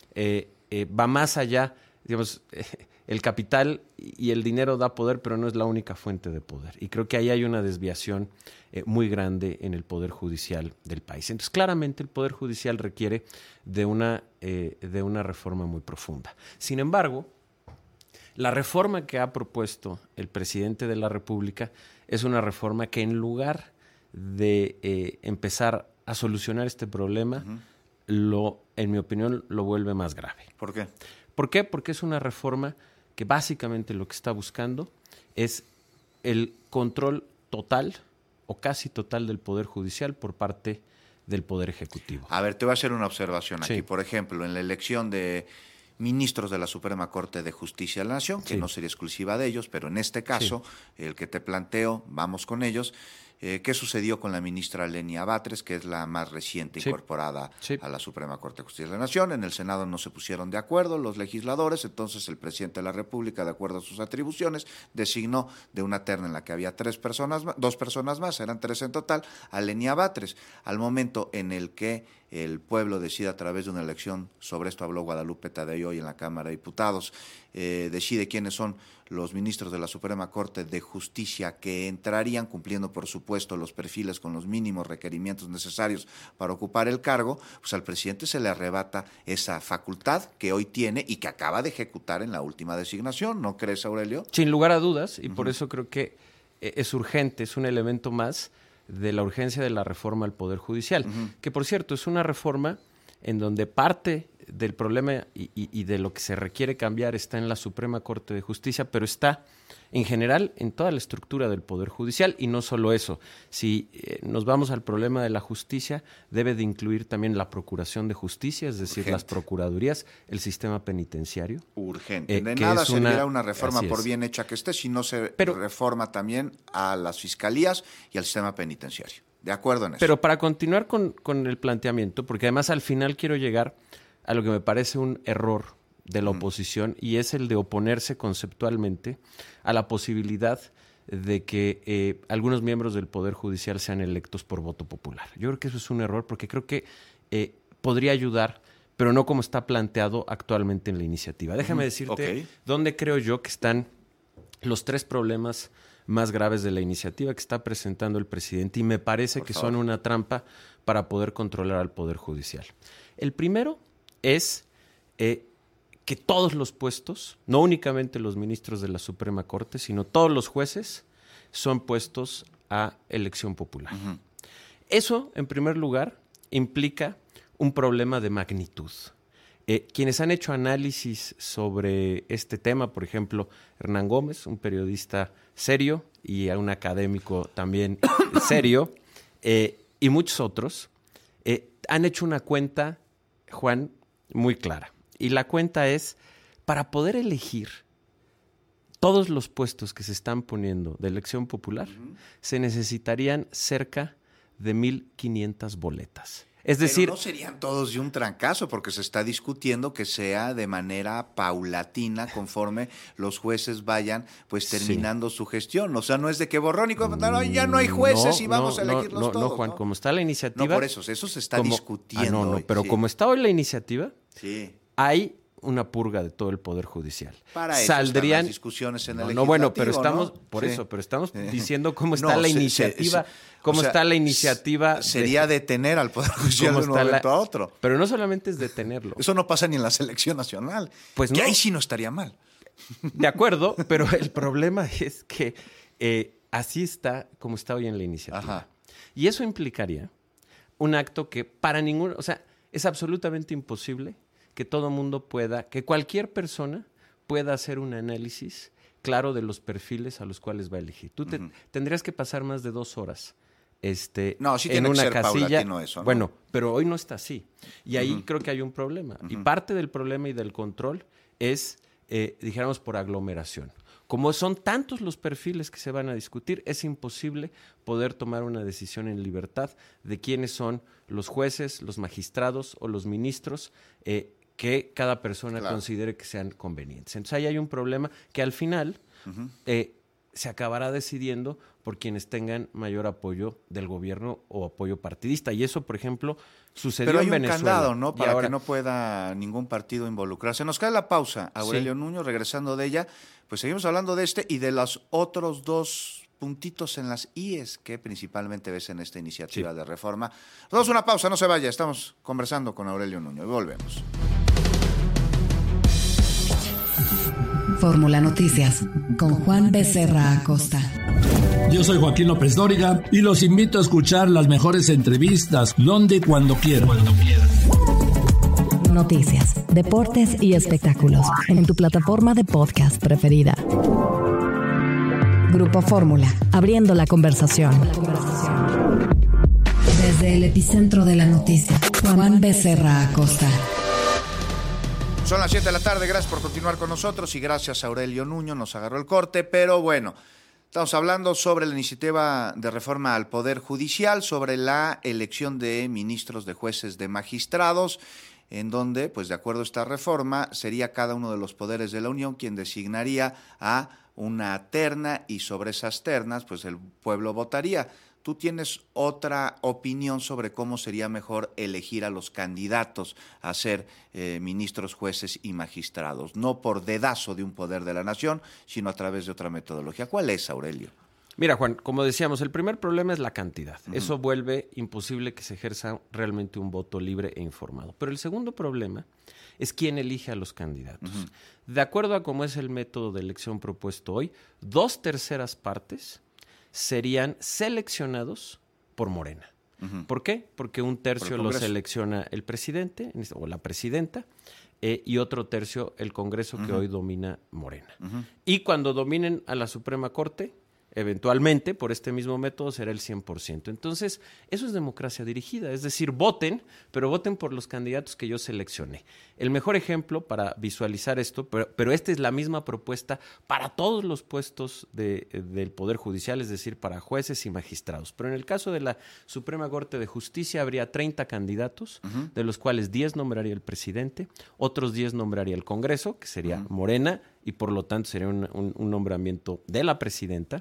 [SPEAKER 15] Va más allá, digamos, el capital y el dinero da poder, pero no es la única fuente de poder. Y creo que ahí hay una desviación muy grande en el Poder Judicial del país. Entonces, claramente el Poder Judicial requiere de una reforma muy profunda. Sin embargo, la reforma que ha propuesto el presidente de la República es una reforma que, en lugar de empezar a solucionar este problema, en mi opinión, lo vuelve más grave.
[SPEAKER 3] ¿Por qué?
[SPEAKER 15] ¿Por qué? Porque es una reforma que básicamente lo que está buscando es el control total o casi total del Poder Judicial por parte del Poder Ejecutivo.
[SPEAKER 3] A ver, te voy a hacer una observación aquí.
[SPEAKER 15] Sí.
[SPEAKER 3] Por ejemplo, en la elección de ministros de la Suprema Corte de Justicia de la Nación, que
[SPEAKER 15] Sí.
[SPEAKER 3] no sería exclusiva de ellos, pero en este caso, el que te planteo, vamos con ellos, ¿Qué sucedió con la ministra Lenia Batres, que es la más reciente incorporada a la Suprema Corte de Justicia de la Nación? En el Senado no se pusieron de acuerdo los legisladores, entonces el presidente de la República, de acuerdo a sus atribuciones, designó de una terna en la que había 2 personas más, eran 3 en total, a Lenia Batres. Al momento en el que el pueblo decide a través de una elección, sobre esto habló Guadalupe Tadei hoy en la Cámara de Diputados, decide quiénes son los ministros de la Suprema Corte de Justicia que entrarían cumpliendo, por supuesto, los perfiles con los mínimos requerimientos necesarios para ocupar el cargo, pues al presidente se le arrebata esa facultad que hoy tiene y que acaba de ejecutar en la última designación, ¿no crees, Aurelio?
[SPEAKER 15] Sin lugar a dudas, y por eso creo que es urgente, es un elemento más de la urgencia de la reforma al Poder Judicial, que por cierto es una reforma en donde parte del problema y de lo que se requiere cambiar está en la Suprema Corte de Justicia, pero está en general en toda la estructura del Poder Judicial, y no solo eso. Si nos vamos al problema de la justicia, debe de incluir también la Procuración de Justicia, es decir, las procuradurías, el sistema penitenciario.
[SPEAKER 3] Urgente. De nada servirá una reforma por bien hecha que esté, si no se reforma también a las fiscalías y al sistema penitenciario. De acuerdo en eso.
[SPEAKER 15] Pero para continuar con el planteamiento, porque además al final quiero llegar a lo que me parece un error de la oposición, y es el de oponerse conceptualmente a la posibilidad de que algunos miembros del Poder Judicial sean electos por voto popular. Yo creo que eso es un error, porque creo que podría ayudar, pero no como está planteado actualmente en la iniciativa. Déjame decirte dónde creo yo que están los 3 problemas más graves de la iniciativa que está presentando el presidente, y me parece que son una trampa para poder controlar al Poder Judicial. El primero es que todos los puestos, no únicamente los ministros de la Suprema Corte, sino todos los jueces, son puestos a elección popular. Eso, en primer lugar, implica un problema de magnitud. Quienes han hecho análisis sobre este tema, por ejemplo, Hernán Gómez, un periodista serio y un académico también serio, y muchos otros, han hecho una cuenta, Juan, muy clara. Y la cuenta es, para poder elegir todos los puestos que se están poniendo de elección popular, se necesitarían cerca de 1,500 boletas. Es decir,
[SPEAKER 3] no serían todos de un trancazo, porque se está discutiendo que sea de manera paulatina conforme los jueces vayan pues terminando su gestión. O sea, no es de que borrón y ya no hay jueces y vamos a elegirlos todos.
[SPEAKER 15] No, Juan, como está la iniciativa...
[SPEAKER 3] No, por eso se está discutiendo.
[SPEAKER 15] Pero como está hoy la iniciativa, hay una purga de todo el Poder Judicial.
[SPEAKER 3] Para eso están las discusiones en el legislativo.
[SPEAKER 15] Bueno, pero estamos, pero estamos diciendo cómo está la iniciativa. ¿Cómo está la iniciativa?
[SPEAKER 3] Sería detener al Poder Judicial de un momento a otro.
[SPEAKER 15] Pero no solamente es detenerlo.
[SPEAKER 3] Eso no pasa ni en la selección nacional. Pues que ahí sí no estaría mal.
[SPEAKER 15] De acuerdo, pero el problema es que así está como está hoy en la iniciativa. Y eso implicaría un acto que para ninguno, o sea, es absolutamente imposible que todo mundo pueda, que cualquier persona pueda hacer un análisis claro de los perfiles a los cuales va a elegir. Tú tendrías que pasar más de 2 horas en una casilla.
[SPEAKER 3] Eso, ¿no?
[SPEAKER 15] Bueno, pero hoy no está así. Y ahí creo que hay un problema. Y parte del problema y del control es, dijéramos, por aglomeración. Como son tantos los perfiles que se van a discutir, es imposible poder tomar una decisión en libertad de quiénes son los jueces, los magistrados o los ministros que cada persona considere que sean convenientes. Entonces ahí hay un problema que al final se acabará decidiendo por quienes tengan mayor apoyo del gobierno o apoyo partidista. Y eso, por ejemplo, sucedió en Venezuela.
[SPEAKER 3] Pero hay un candado, ¿no? Para que no pueda ningún partido involucrarse. Nos cae la pausa, Aurelio Nuño, regresando de ella, pues seguimos hablando de este y de los otros 2 puntitos en las IES que principalmente ves en esta iniciativa de reforma. Nos damos una pausa, no se vaya, estamos conversando con Aurelio Nuño y volvemos.
[SPEAKER 1] Fórmula Noticias con Juan Becerra Acosta.
[SPEAKER 16] Yo soy Joaquín López Dóriga y los invito a escuchar las mejores entrevistas donde y cuando quieran.
[SPEAKER 1] Noticias, deportes y espectáculos en tu plataforma de podcast preferida. Grupo Fórmula, abriendo la conversación. Desde el epicentro de la noticia, Juan Becerra Acosta.
[SPEAKER 3] Son las 7 de la tarde, gracias por continuar con nosotros y gracias a Aurelio Nuño, nos agarró el corte, pero bueno, Estamos hablando sobre la iniciativa de reforma al Poder Judicial, sobre la elección de ministros, de jueces, de magistrados, en donde, pues de acuerdo a esta reforma, sería cada uno de los poderes de la Unión quien designaría a una terna y sobre esas ternas, pues el pueblo votaría. ¿Tú tienes otra opinión sobre cómo sería mejor elegir a los candidatos a ser ministros, jueces y magistrados? No por dedazo de un poder de la nación, sino a través de otra metodología. ¿Cuál es, Aurelio?
[SPEAKER 15] Mira, Juan, como decíamos, el primer problema es la cantidad. Eso vuelve imposible que se ejerza realmente un voto libre e informado. Pero el segundo problema es quién elige a los candidatos. De acuerdo a cómo es el método de elección propuesto hoy, 2/3 partes serían seleccionados por Morena. ¿Por qué? Porque 1/3 lo selecciona el presidente o la presidenta y otro tercio el Congreso que hoy domina Morena. Y cuando dominen a la Suprema Corte, eventualmente, por este mismo método, será el 100%. Entonces, eso es democracia dirigida, es decir, voten, pero voten por los candidatos que yo seleccioné. El mejor ejemplo para visualizar esto, pero esta es la misma propuesta para todos los puestos del Poder Judicial, es decir, para jueces y magistrados. Pero en el caso de la Suprema Corte de Justicia, habría 30 candidatos, de los cuales 10 nombraría el presidente, otros 10 nombraría el Congreso, que sería Morena, y por lo tanto sería un nombramiento de la presidenta,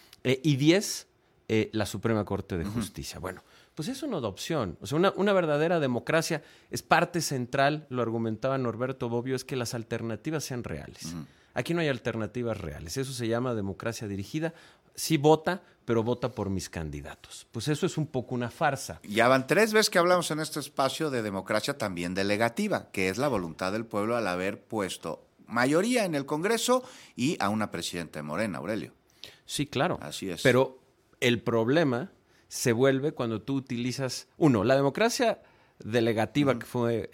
[SPEAKER 15] y 10 la Suprema Corte de Justicia. Bueno, pues eso no da opción. O sea, una verdadera democracia es parte central, lo argumentaba Norberto Bobbio, es que las alternativas sean reales. Aquí no hay alternativas reales. Eso se llama democracia dirigida. Sí vota, pero vota por mis candidatos. Pues eso es un poco una farsa.
[SPEAKER 3] Ya van 3 veces que hablamos en este espacio de democracia también delegativa, que es la voluntad del pueblo al haber puesto mayoría en el Congreso y a una presidenta de Morena, Aurelio.
[SPEAKER 15] Sí, claro.
[SPEAKER 3] Así es.
[SPEAKER 15] Pero el problema se vuelve cuando tú utilizas, la democracia delegativa, que fue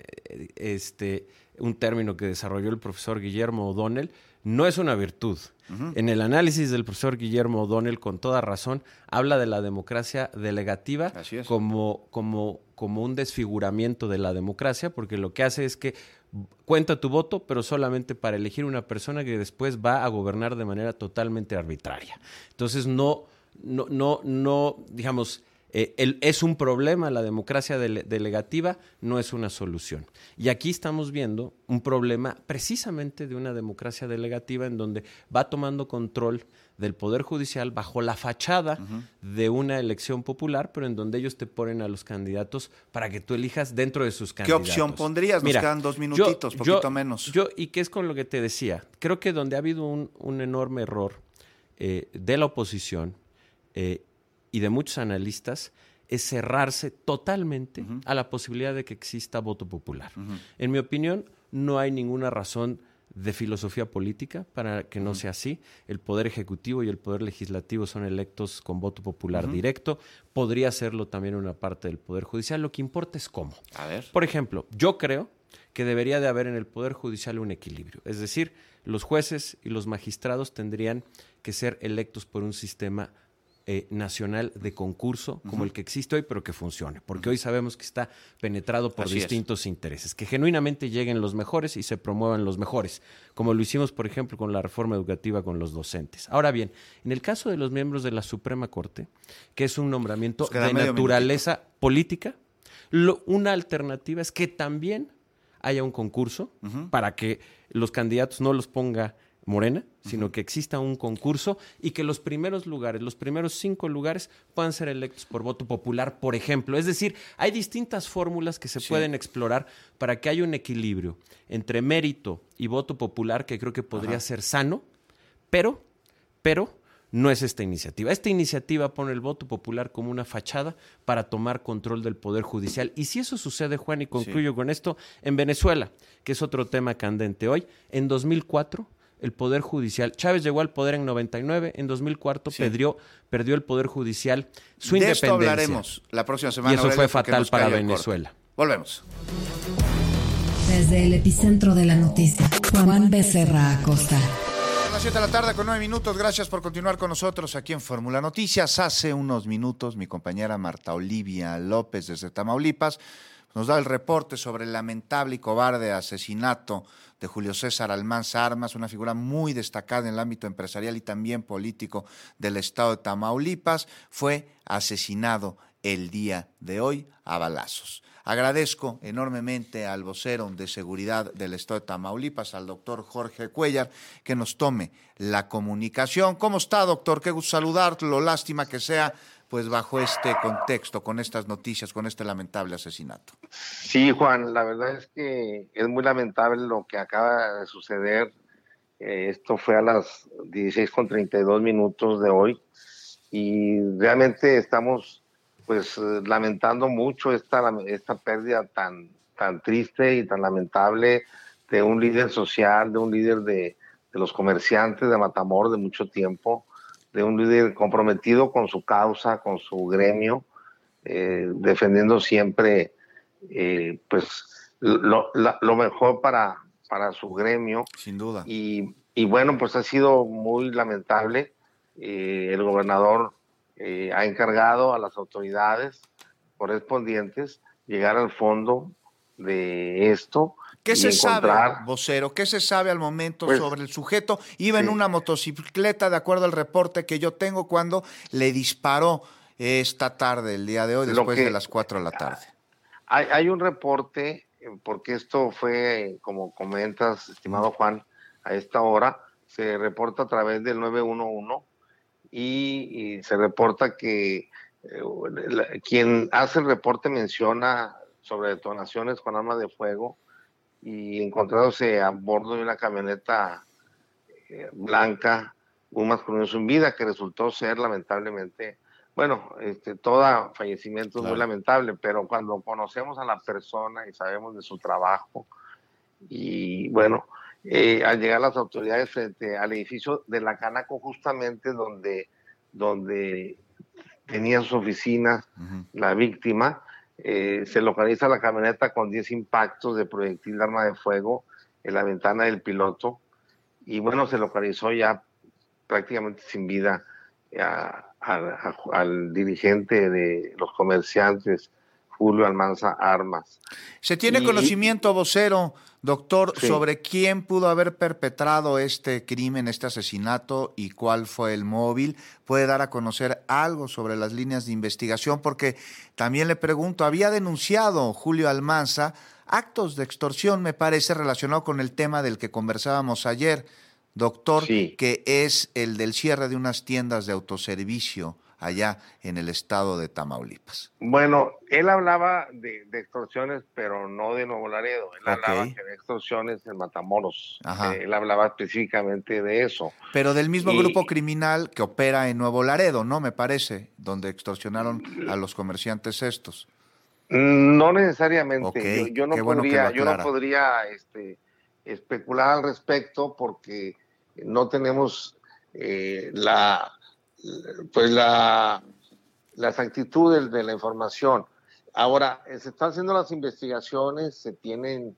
[SPEAKER 15] un término que desarrolló el profesor Guillermo O'Donnell, no es una virtud. En el análisis del profesor Guillermo O'Donnell, con toda razón, habla de la democracia delegativa como un desfiguramiento de la democracia, porque lo que hace es que cuenta tu voto, pero solamente para elegir una persona que después va a gobernar de manera totalmente arbitraria. Entonces, digamos, es un problema la democracia delegativa, no es una solución. Y aquí estamos viendo un problema precisamente de una democracia delegativa en donde va tomando control del Poder Judicial bajo la fachada de una elección popular, pero en donde ellos te ponen a los candidatos para que tú elijas dentro de sus candidatos.
[SPEAKER 3] ¿Qué opción pondrías? Nos quedan 2 minutitos, poquito menos.
[SPEAKER 15] Y que es con lo que te decía, creo que donde ha habido un enorme error de la oposición y de muchos analistas es cerrarse totalmente a la posibilidad de que exista voto popular. En mi opinión, no hay ninguna razón de filosofía política para que no sea así. El Poder Ejecutivo y el Poder Legislativo son electos con voto popular directo. Podría serlo también una parte del Poder Judicial. Lo que importa es cómo.
[SPEAKER 3] A ver.
[SPEAKER 15] Por ejemplo, yo creo que debería de haber en el Poder Judicial un equilibrio. Es decir, los jueces y los magistrados tendrían que ser electos por un sistema nacional de concurso como el que existe hoy, pero que funcione, porque hoy sabemos que está penetrado por distintos intereses, que genuinamente lleguen los mejores y se promuevan los mejores, como lo hicimos, por ejemplo, con la reforma educativa con los docentes. Ahora bien, en el caso de los miembros de la Suprema Corte, que es un nombramiento de naturaleza política, una alternativa es que también haya un concurso para que los candidatos no los ponga Morena, sino que exista un concurso y que los primeros 5 lugares puedan ser electos por voto popular, por ejemplo. Es decir, hay distintas fórmulas que se pueden explorar para que haya un equilibrio entre mérito y voto popular que creo que podría ser sano, pero no es esta iniciativa. Esta iniciativa pone el voto popular como una fachada para tomar control del Poder Judicial. Y si eso sucede, Juan, y concluyo con esto, en Venezuela, que es otro tema candente hoy, en 2004 el Poder Judicial. Chávez llegó al poder en 99, en 2004 perdió el Poder Judicial su independencia.
[SPEAKER 3] De esto hablaremos la próxima semana.
[SPEAKER 15] Y eso fue fatal para Venezuela.
[SPEAKER 3] Volvemos.
[SPEAKER 1] Desde el epicentro de la noticia, Juan Becerra Acosta.
[SPEAKER 3] A las 7 de la tarde con 9 minutos. Gracias por continuar con nosotros aquí en Fórmula Noticias. Hace unos minutos mi compañera Marta Olivia López desde Tamaulipas nos da el reporte sobre el lamentable y cobarde asesinato de Julio César Almanza Armas, una figura muy destacada en el ámbito empresarial y también político del estado de Tamaulipas. Fue asesinado el día de hoy a balazos. Agradezco enormemente al vocero de seguridad del estado de Tamaulipas, al doctor Jorge Cuéllar, que nos tome la comunicación. ¿Cómo está, doctor? Qué gusto saludarlo. Lástima que sea pues bajo este contexto, con estas noticias, con este lamentable asesinato.
[SPEAKER 17] Sí, Juan, la verdad es que es muy lamentable lo que acaba de suceder. Esto fue a las 16:32 de hoy y realmente estamos pues lamentando mucho esta pérdida tan triste y tan lamentable de un líder social, de un líder de los comerciantes de Matamoros de mucho tiempo, de un líder comprometido con su causa, con su gremio, defendiendo siempre pues lo mejor para su gremio.
[SPEAKER 3] Sin duda.
[SPEAKER 17] Y bueno, pues ha sido muy lamentable. El gobernador ha encargado a las autoridades correspondientes llegar al fondo de esto.
[SPEAKER 3] ¿Qué se sabe, vocero? ¿Qué se sabe al momento sobre el sujeto? Iba en una motocicleta, de acuerdo al reporte que yo tengo, cuando le disparó esta tarde, el día de hoy, después de las 4 de la tarde.
[SPEAKER 17] Hay un reporte, porque esto fue, como comentas, estimado Juan, a esta hora, se reporta a través del 911 y se reporta que quien hace el reporte menciona sobre detonaciones con armas de fuego y encontrándose a bordo de una camioneta blanca un masculino sin vida, que resultó ser lamentablemente, todo fallecimiento es muy lamentable, pero cuando conocemos a la persona y sabemos de su trabajo y bueno, al llegar las autoridades frente al edificio de la Canaco, justamente donde tenía sus oficinas la víctima, se localiza la camioneta con 10 impactos de proyectil de arma de fuego en la ventana del piloto y bueno, se localizó ya prácticamente sin vida al dirigente de los comerciantes, Julio Almanza Armas.
[SPEAKER 3] ¿Se tiene conocimiento, vocero, doctor, sobre quién pudo haber perpetrado este crimen, este asesinato y cuál fue el móvil? ¿Puede dar a conocer algo sobre las líneas de investigación? Porque también le pregunto, había denunciado Julio Almanza actos de extorsión, me parece, relacionado con el tema del que conversábamos ayer, doctor, que es el del cierre de unas tiendas de autoservicio allá en el estado de Tamaulipas.
[SPEAKER 17] Bueno, él hablaba de extorsiones, pero no de Nuevo Laredo. Él hablaba que de extorsiones en Matamoros. Él hablaba específicamente de eso.
[SPEAKER 3] Pero del mismo grupo criminal que opera en Nuevo Laredo, ¿no? Me parece, donde extorsionaron a los comerciantes estos.
[SPEAKER 17] No necesariamente. Yo no podría especular al respecto porque no tenemos la exactitud de la información. Ahora, se están haciendo las investigaciones, se tienen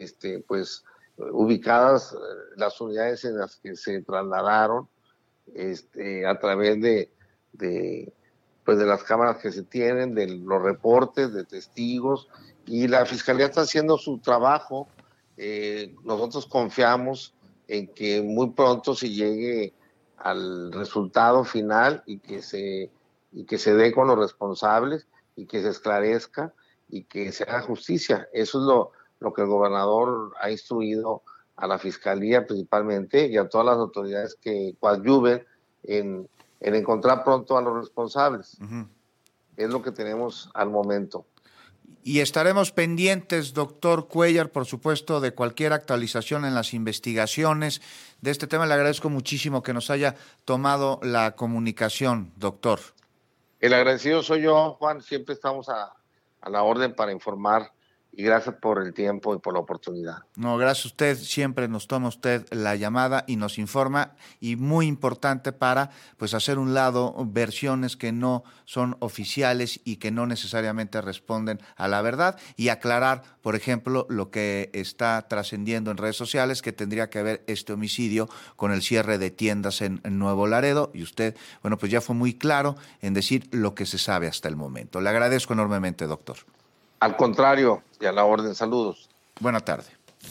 [SPEAKER 17] ubicadas las unidades en las que se trasladaron a través de las cámaras que se tienen, de los reportes de testigos, y la Fiscalía está haciendo su trabajo. Nosotros confiamos en que muy pronto se llegue al resultado final y que se dé con los responsables y que se esclarezca y que se haga justicia. Eso es lo que el gobernador ha instruido a la Fiscalía principalmente y a todas las autoridades que coadyuven en encontrar pronto a los responsables. Es lo que tenemos al momento.
[SPEAKER 3] Y estaremos pendientes, doctor Cuéllar, por supuesto, de cualquier actualización en las investigaciones de este tema. Le agradezco muchísimo que nos haya tomado la comunicación, doctor.
[SPEAKER 17] El agradecido soy yo, Juan. Siempre estamos a la orden para informar y gracias por el tiempo y por la oportunidad.
[SPEAKER 3] No, gracias a usted. Siempre nos toma usted la llamada y nos informa, y muy importante para hacer un lado versiones que no son oficiales y que no necesariamente responden a la verdad, y aclarar, por ejemplo, lo que está trascendiendo en redes sociales, que tendría que ver este homicidio con el cierre de tiendas en Nuevo Laredo, y usted, ya fue muy claro en decir lo que se sabe hasta el momento. Le agradezco enormemente, doctor.
[SPEAKER 17] Al contrario, y a la orden, saludos.
[SPEAKER 3] Buena tarde.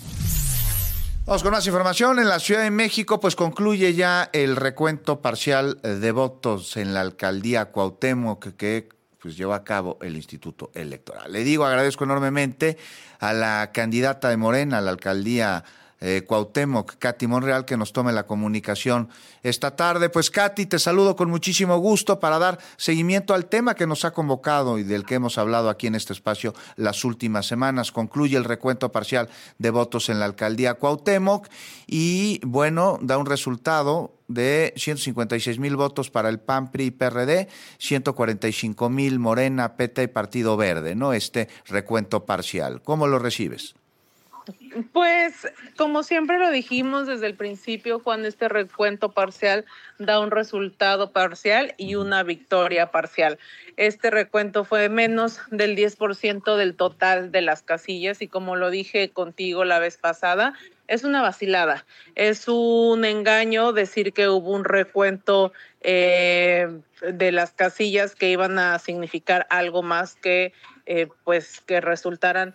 [SPEAKER 3] Vamos con más información. En la Ciudad de México, pues concluye ya el recuento parcial de votos en la alcaldía Cuauhtémoc que pues llevó a cabo el Instituto Electoral. Le digo, agradezco enormemente a la candidata de Morena a la alcaldía Cuauhtémoc, Katy Monreal, que nos tome la comunicación esta tarde. Pues Katy, te saludo con muchísimo gusto para dar seguimiento al tema que nos ha convocado y del que hemos hablado aquí en este espacio las últimas semanas. Concluye el recuento parcial de votos en la alcaldía Cuauhtémoc y, bueno, da un resultado de 156,000 votos para el PAN, PRI y PRD, 145,000 Morena, PT y Partido Verde, ¿no? Este recuento parcial. ¿Cómo lo recibes?
[SPEAKER 18] Pues, como siempre lo dijimos desde el principio, cuando este recuento parcial da un resultado parcial y una victoria parcial. Este recuento fue menos del 10% del total de las casillas y, como lo dije contigo la vez pasada, es una vacilada, es un engaño decir que hubo un recuento de las casillas que iban a significar algo más que pues que resultaran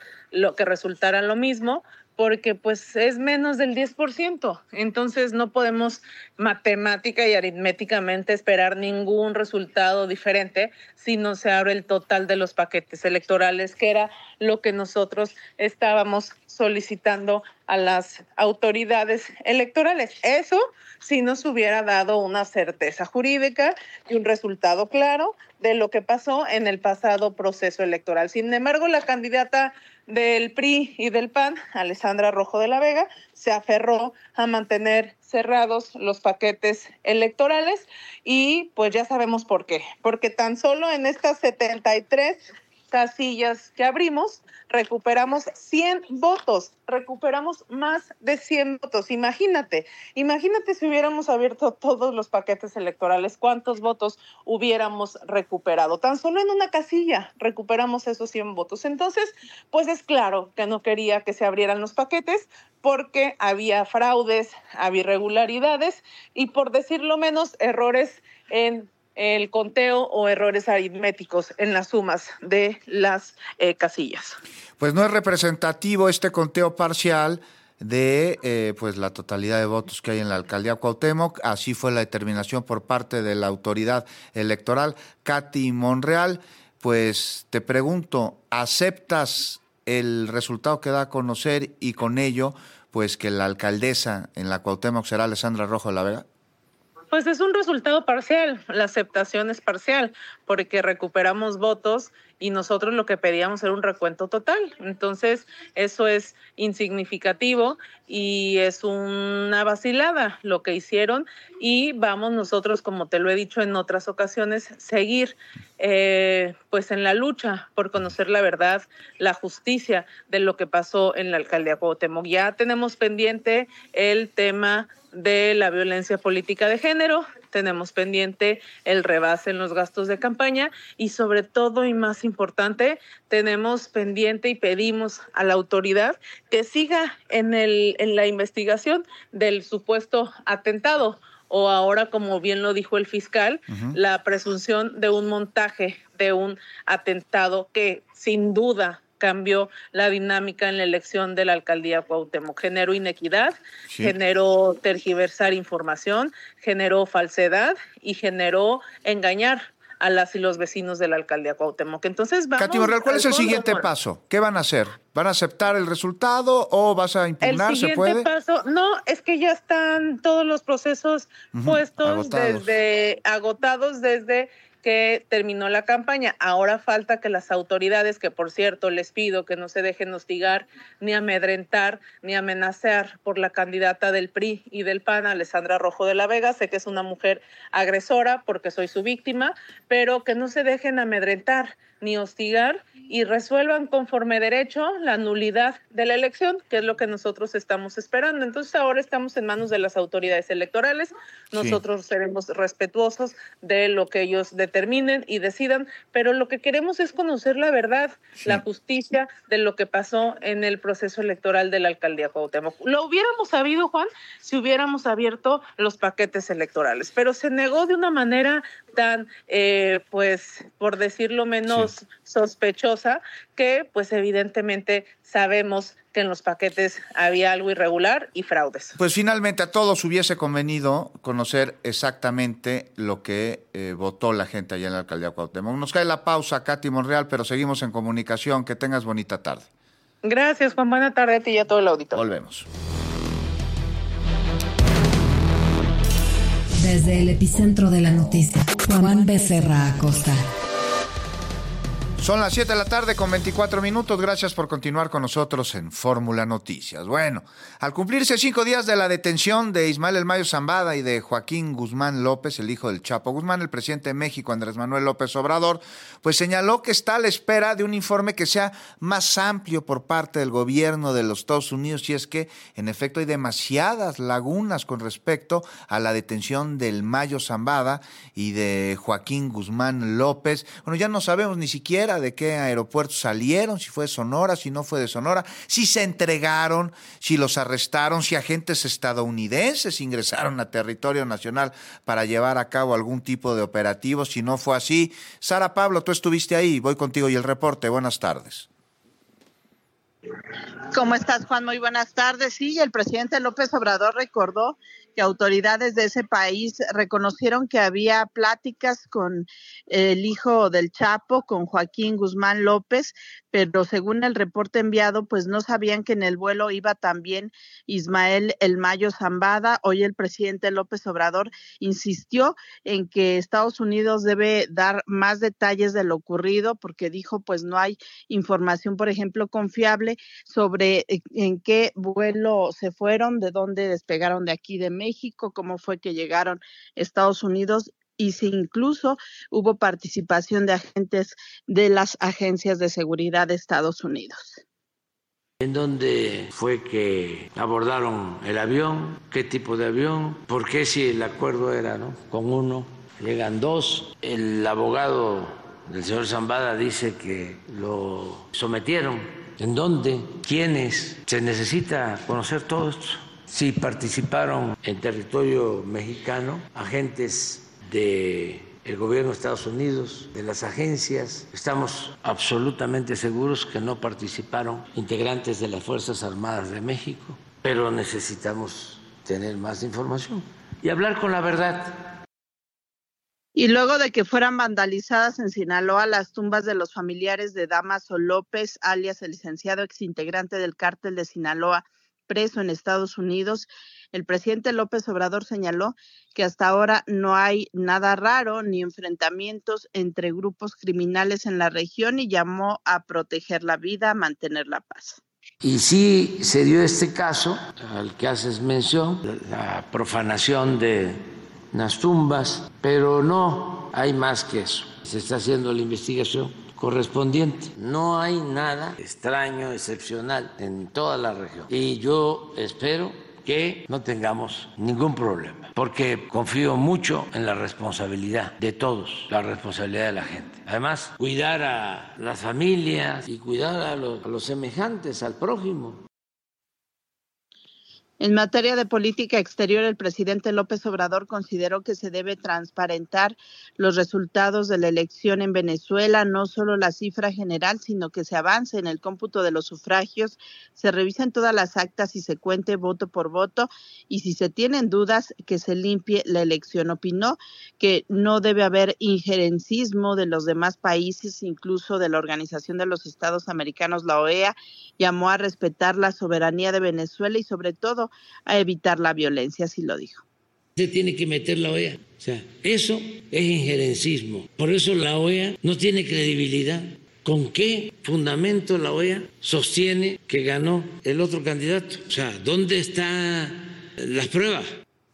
[SPEAKER 18] lo mismo, porque pues es menos del 10%. Entonces no podemos matemática y aritméticamente esperar ningún resultado diferente si no se abre el total de los paquetes electorales, que era lo que nosotros estábamos solicitando a las autoridades electorales. Eso si nos hubiera dado una certeza jurídica y un resultado claro de lo que pasó en el pasado proceso electoral. Sin embargo, la candidata del PRI y del PAN, Alessandra Rojo de la Vega, se aferró a mantener cerrados los paquetes electorales y pues ya sabemos por qué. Porque tan solo en estas 73 casillas que abrimos, recuperamos 100 votos, recuperamos más de 100 votos. Imagínate si hubiéramos abierto todos los paquetes electorales, ¿cuántos votos hubiéramos recuperado? Tan solo en una casilla recuperamos esos 100 votos. Entonces, pues es claro que no quería que se abrieran los paquetes porque había fraudes, había irregularidades y, por decirlo menos, errores en el conteo o errores aritméticos en las sumas de las casillas.
[SPEAKER 3] Pues no es representativo este conteo parcial de pues la totalidad de votos que hay en la alcaldía Cuauhtémoc. Así fue la determinación por parte de la autoridad electoral, Katy Monreal. Pues te pregunto, ¿aceptas el resultado que da a conocer y con ello pues que la alcaldesa en la Cuauhtémoc será Alessandra Rojo de la Vega?
[SPEAKER 18] Pues es un resultado parcial, la aceptación es parcial, porque recuperamos votos y nosotros lo que pedíamos era un recuento total. Entonces, eso es insignificativo y es una vacilada lo que hicieron y vamos nosotros, como te lo he dicho en otras ocasiones, seguir pues en la lucha por conocer la verdad, la justicia de lo que pasó en la alcaldía Cuauhtémoc. Ya tenemos pendiente el tema de la violencia política de género, tenemos pendiente el rebase en los gastos de campaña y, sobre todo y más importante, tenemos pendiente y pedimos a la autoridad que siga en la investigación del supuesto atentado o ahora, como bien lo dijo el fiscal, la presunción de un montaje de un atentado que sin duda cambió la dinámica en la elección de la alcaldía Cuauhtémoc. Generó inequidad, generó tergiversar información, generó falsedad y generó engañar a las y los vecinos de la alcaldía Cuauhtémoc. Entonces, vamos.
[SPEAKER 3] Katy Monreal, ¿cuál es el siguiente paso? ¿Qué van a hacer? ¿Van a aceptar el resultado o vas a impugnar? ¿Se puede?
[SPEAKER 18] El siguiente paso, no, es que ya están todos los procesos puestos, agotados desde que terminó la campaña. Ahora falta que las autoridades, que por cierto les pido que no se dejen hostigar, ni amedrentar, ni amenazar por la candidata del PRI y del PAN, Alessandra Rojo de la Vega. Sé que es una mujer agresora porque soy su víctima, pero que no se dejen amedrentar ni hostigar y resuelvan conforme derecho la nulidad de la elección, que es lo que nosotros estamos esperando. Entonces ahora estamos en manos de las autoridades electorales. Nosotros seremos respetuosos de lo que ellos determinen y decidan, pero lo que queremos es conocer la verdad, la justicia de lo que pasó en el proceso electoral de la alcaldía Cuauhtémoc. Lo hubiéramos sabido, Juan, si hubiéramos abierto los paquetes electorales, pero se negó de una manera tan, pues, por decirlo menos sospechosa, que pues evidentemente sabemos que en los paquetes había algo irregular y fraudes.
[SPEAKER 3] Pues finalmente a todos hubiese convenido conocer exactamente lo que votó la gente allá en la alcaldía Cuauhtémoc. Nos cae la pausa, Katy Monreal, pero seguimos en comunicación. Que tengas bonita tarde.
[SPEAKER 18] Gracias, Juan. Buena tarde a ti y a todo el auditorio.
[SPEAKER 3] Volvemos.
[SPEAKER 1] Desde el epicentro de la noticia, Juan Becerra Acosta.
[SPEAKER 3] Son las 7 de la tarde con 24 minutos. Gracias por continuar con nosotros en Fórmula Noticias. Bueno, al cumplirse 5 días de la detención de Ismael El Mayo Zambada y de Joaquín Guzmán López, el hijo del Chapo Guzmán, el presidente de México, Andrés Manuel López Obrador, pues señaló que está a la espera de un informe que sea más amplio por parte del gobierno de los Estados Unidos, y es que, en efecto, hay demasiadas lagunas con respecto a la detención del Mayo Zambada y de Joaquín Guzmán López. Bueno, ya no sabemos ni siquiera de qué aeropuerto salieron, si fue de Sonora, si no fue de Sonora, si se entregaron, si los arrestaron, si agentes estadounidenses ingresaron a territorio nacional para llevar a cabo algún tipo de operativo. Si no fue así, Sara Pablo, tú estuviste ahí, voy contigo y el reporte. Buenas tardes.
[SPEAKER 19] ¿Cómo estás, Juan? Muy buenas tardes. Sí, el presidente López Obrador recordó que autoridades de ese país reconocieron que había pláticas con el hijo del Chapo, con Joaquín Guzmán López, pero según el reporte enviado, pues no sabían que en el vuelo iba también Ismael El Mayo Zambada. Hoy el presidente López Obrador insistió en que Estados Unidos debe dar más detalles de lo ocurrido, porque dijo, pues no hay información, por ejemplo, confiable sobre en qué vuelo se fueron, de dónde despegaron de aquí de México, cómo fue que llegaron a Estados Unidos y si incluso hubo participación de agentes de las agencias de seguridad de Estados Unidos.
[SPEAKER 6] ¿En dónde fue que abordaron el avión? ¿Qué tipo de avión? ¿Por qué si el acuerdo era, ¿no?, con uno, llegan dos? El abogado del señor Zambada dice que lo sometieron. ¿En dónde? ¿Quiénes? Se necesita conocer todo esto. Si participaron en territorio mexicano agentes del gobierno de Estados Unidos, de las agencias. Estamos absolutamente seguros que no participaron integrantes de las Fuerzas Armadas de México, pero necesitamos tener más información y hablar con la verdad.
[SPEAKER 19] Y luego de que fueran vandalizadas en Sinaloa las tumbas de los familiares de Dámaso López, alias el licenciado exintegrante del cártel de Sinaloa, preso en Estados Unidos, el presidente López Obrador señaló que hasta ahora no hay nada raro ni enfrentamientos entre grupos criminales en la región y llamó a proteger la vida, a mantener la paz.
[SPEAKER 6] Y sí se dio este caso al que haces mención, la profanación de unas tumbas, pero no hay más que eso. Se está haciendo la investigación correspondiente. No hay nada extraño, excepcional en toda la región. Y yo espero que no tengamos ningún problema, porque confío mucho en la responsabilidad de todos, la responsabilidad de la gente. Además, cuidar a las familias y cuidar a los semejantes, al prójimo.
[SPEAKER 19] En materia de política exterior, el presidente López Obrador consideró que se debe transparentar los resultados de la elección en Venezuela, no solo la cifra general, sino que se avance en el cómputo de los sufragios, se revisen todas las actas y se cuente voto por voto, y si se tienen dudas, que se limpie la elección. Opinó que no debe haber injerencismo de los demás países, incluso de la Organización de los Estados Americanos, la OEA, llamó a respetar la soberanía de Venezuela y sobre todo a evitar la violencia, así lo dijo.
[SPEAKER 6] Se tiene que meter la OEA, o sea, eso es injerencismo. Por eso la OEA no tiene credibilidad. ¿Con qué fundamento la OEA sostiene que ganó el otro candidato? O sea, ¿dónde están las pruebas?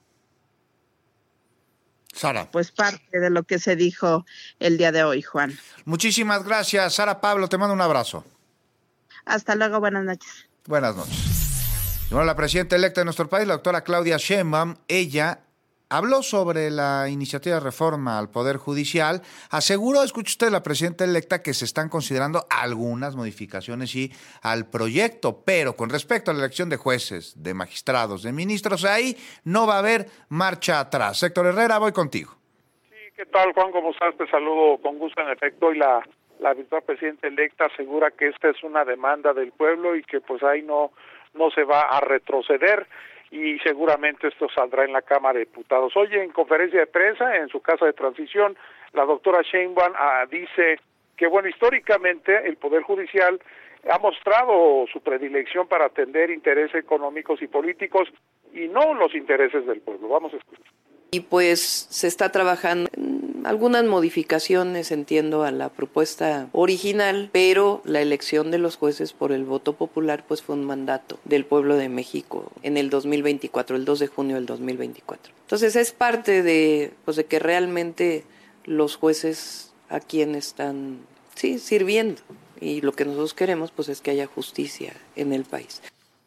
[SPEAKER 3] Sara.
[SPEAKER 19] Pues parte de lo que se dijo el día de hoy, Juan.
[SPEAKER 3] Muchísimas gracias, Sara Pablo, te mando un abrazo.
[SPEAKER 19] Hasta luego, buenas noches.
[SPEAKER 3] Buenas noches. Bueno, la presidenta electa de nuestro país, la doctora Claudia Sheinbaum, ella habló sobre la iniciativa de reforma al Poder Judicial. Aseguró, escuche usted, la presidenta electa, que se están considerando algunas modificaciones sí al proyecto, pero con respecto a la elección de jueces, de magistrados, de ministros, ahí no va a haber marcha atrás. Héctor Herrera, voy contigo.
[SPEAKER 20] ¿Qué tal, Juan? ¿Cómo estás? Te saludo con gusto. En efecto, y la virtual presidenta electa asegura que esta es una demanda del pueblo y que pues ahí no se va a retroceder, y seguramente esto saldrá en la Cámara de Diputados. Hoy en conferencia de prensa en su casa de transición, la doctora Sheinbaum dice que, bueno, históricamente el Poder Judicial ha mostrado su predilección para atender intereses económicos y políticos y no los intereses del pueblo. Vamos a escuchar.
[SPEAKER 5] Y pues se está trabajando en algunas modificaciones, entiendo, a la propuesta original, pero la elección de los jueces por el voto popular pues fue un mandato del pueblo de México en el 2024, el 2 de junio del 2024. Entonces es parte de que realmente los jueces a quien están sirviendo, y lo que nosotros queremos pues es que haya justicia en el país.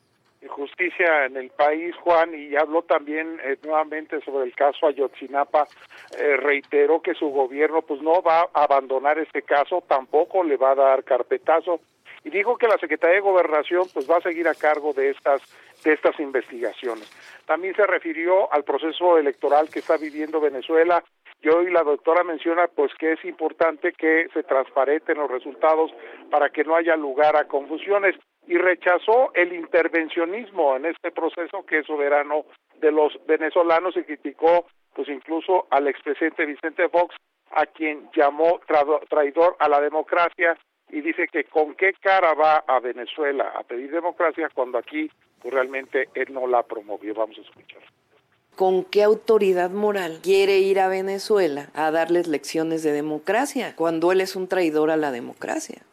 [SPEAKER 20] Justicia en el país, Juan, y habló también nuevamente sobre el caso Ayotzinapa. Reiteró que su gobierno pues no va a abandonar este caso, tampoco le va a dar carpetazo, y dijo que la Secretaría de Gobernación pues va a seguir a cargo de estas investigaciones. También se refirió al proceso electoral que está viviendo Venezuela, y hoy la doctora menciona pues que es importante que se transparenten los resultados para que no haya lugar a confusiones, y rechazó el intervencionismo en este proceso que es soberano de los venezolanos, y criticó pues incluso al expresidente Vicente Fox, a quien llamó traidor a la democracia, y dice que con qué cara va a Venezuela a pedir democracia cuando aquí pues realmente él no la promovió. Vamos a escuchar.
[SPEAKER 5] ¿Con qué autoridad moral quiere ir a Venezuela a darles lecciones de democracia cuando él es un traidor a la democracia?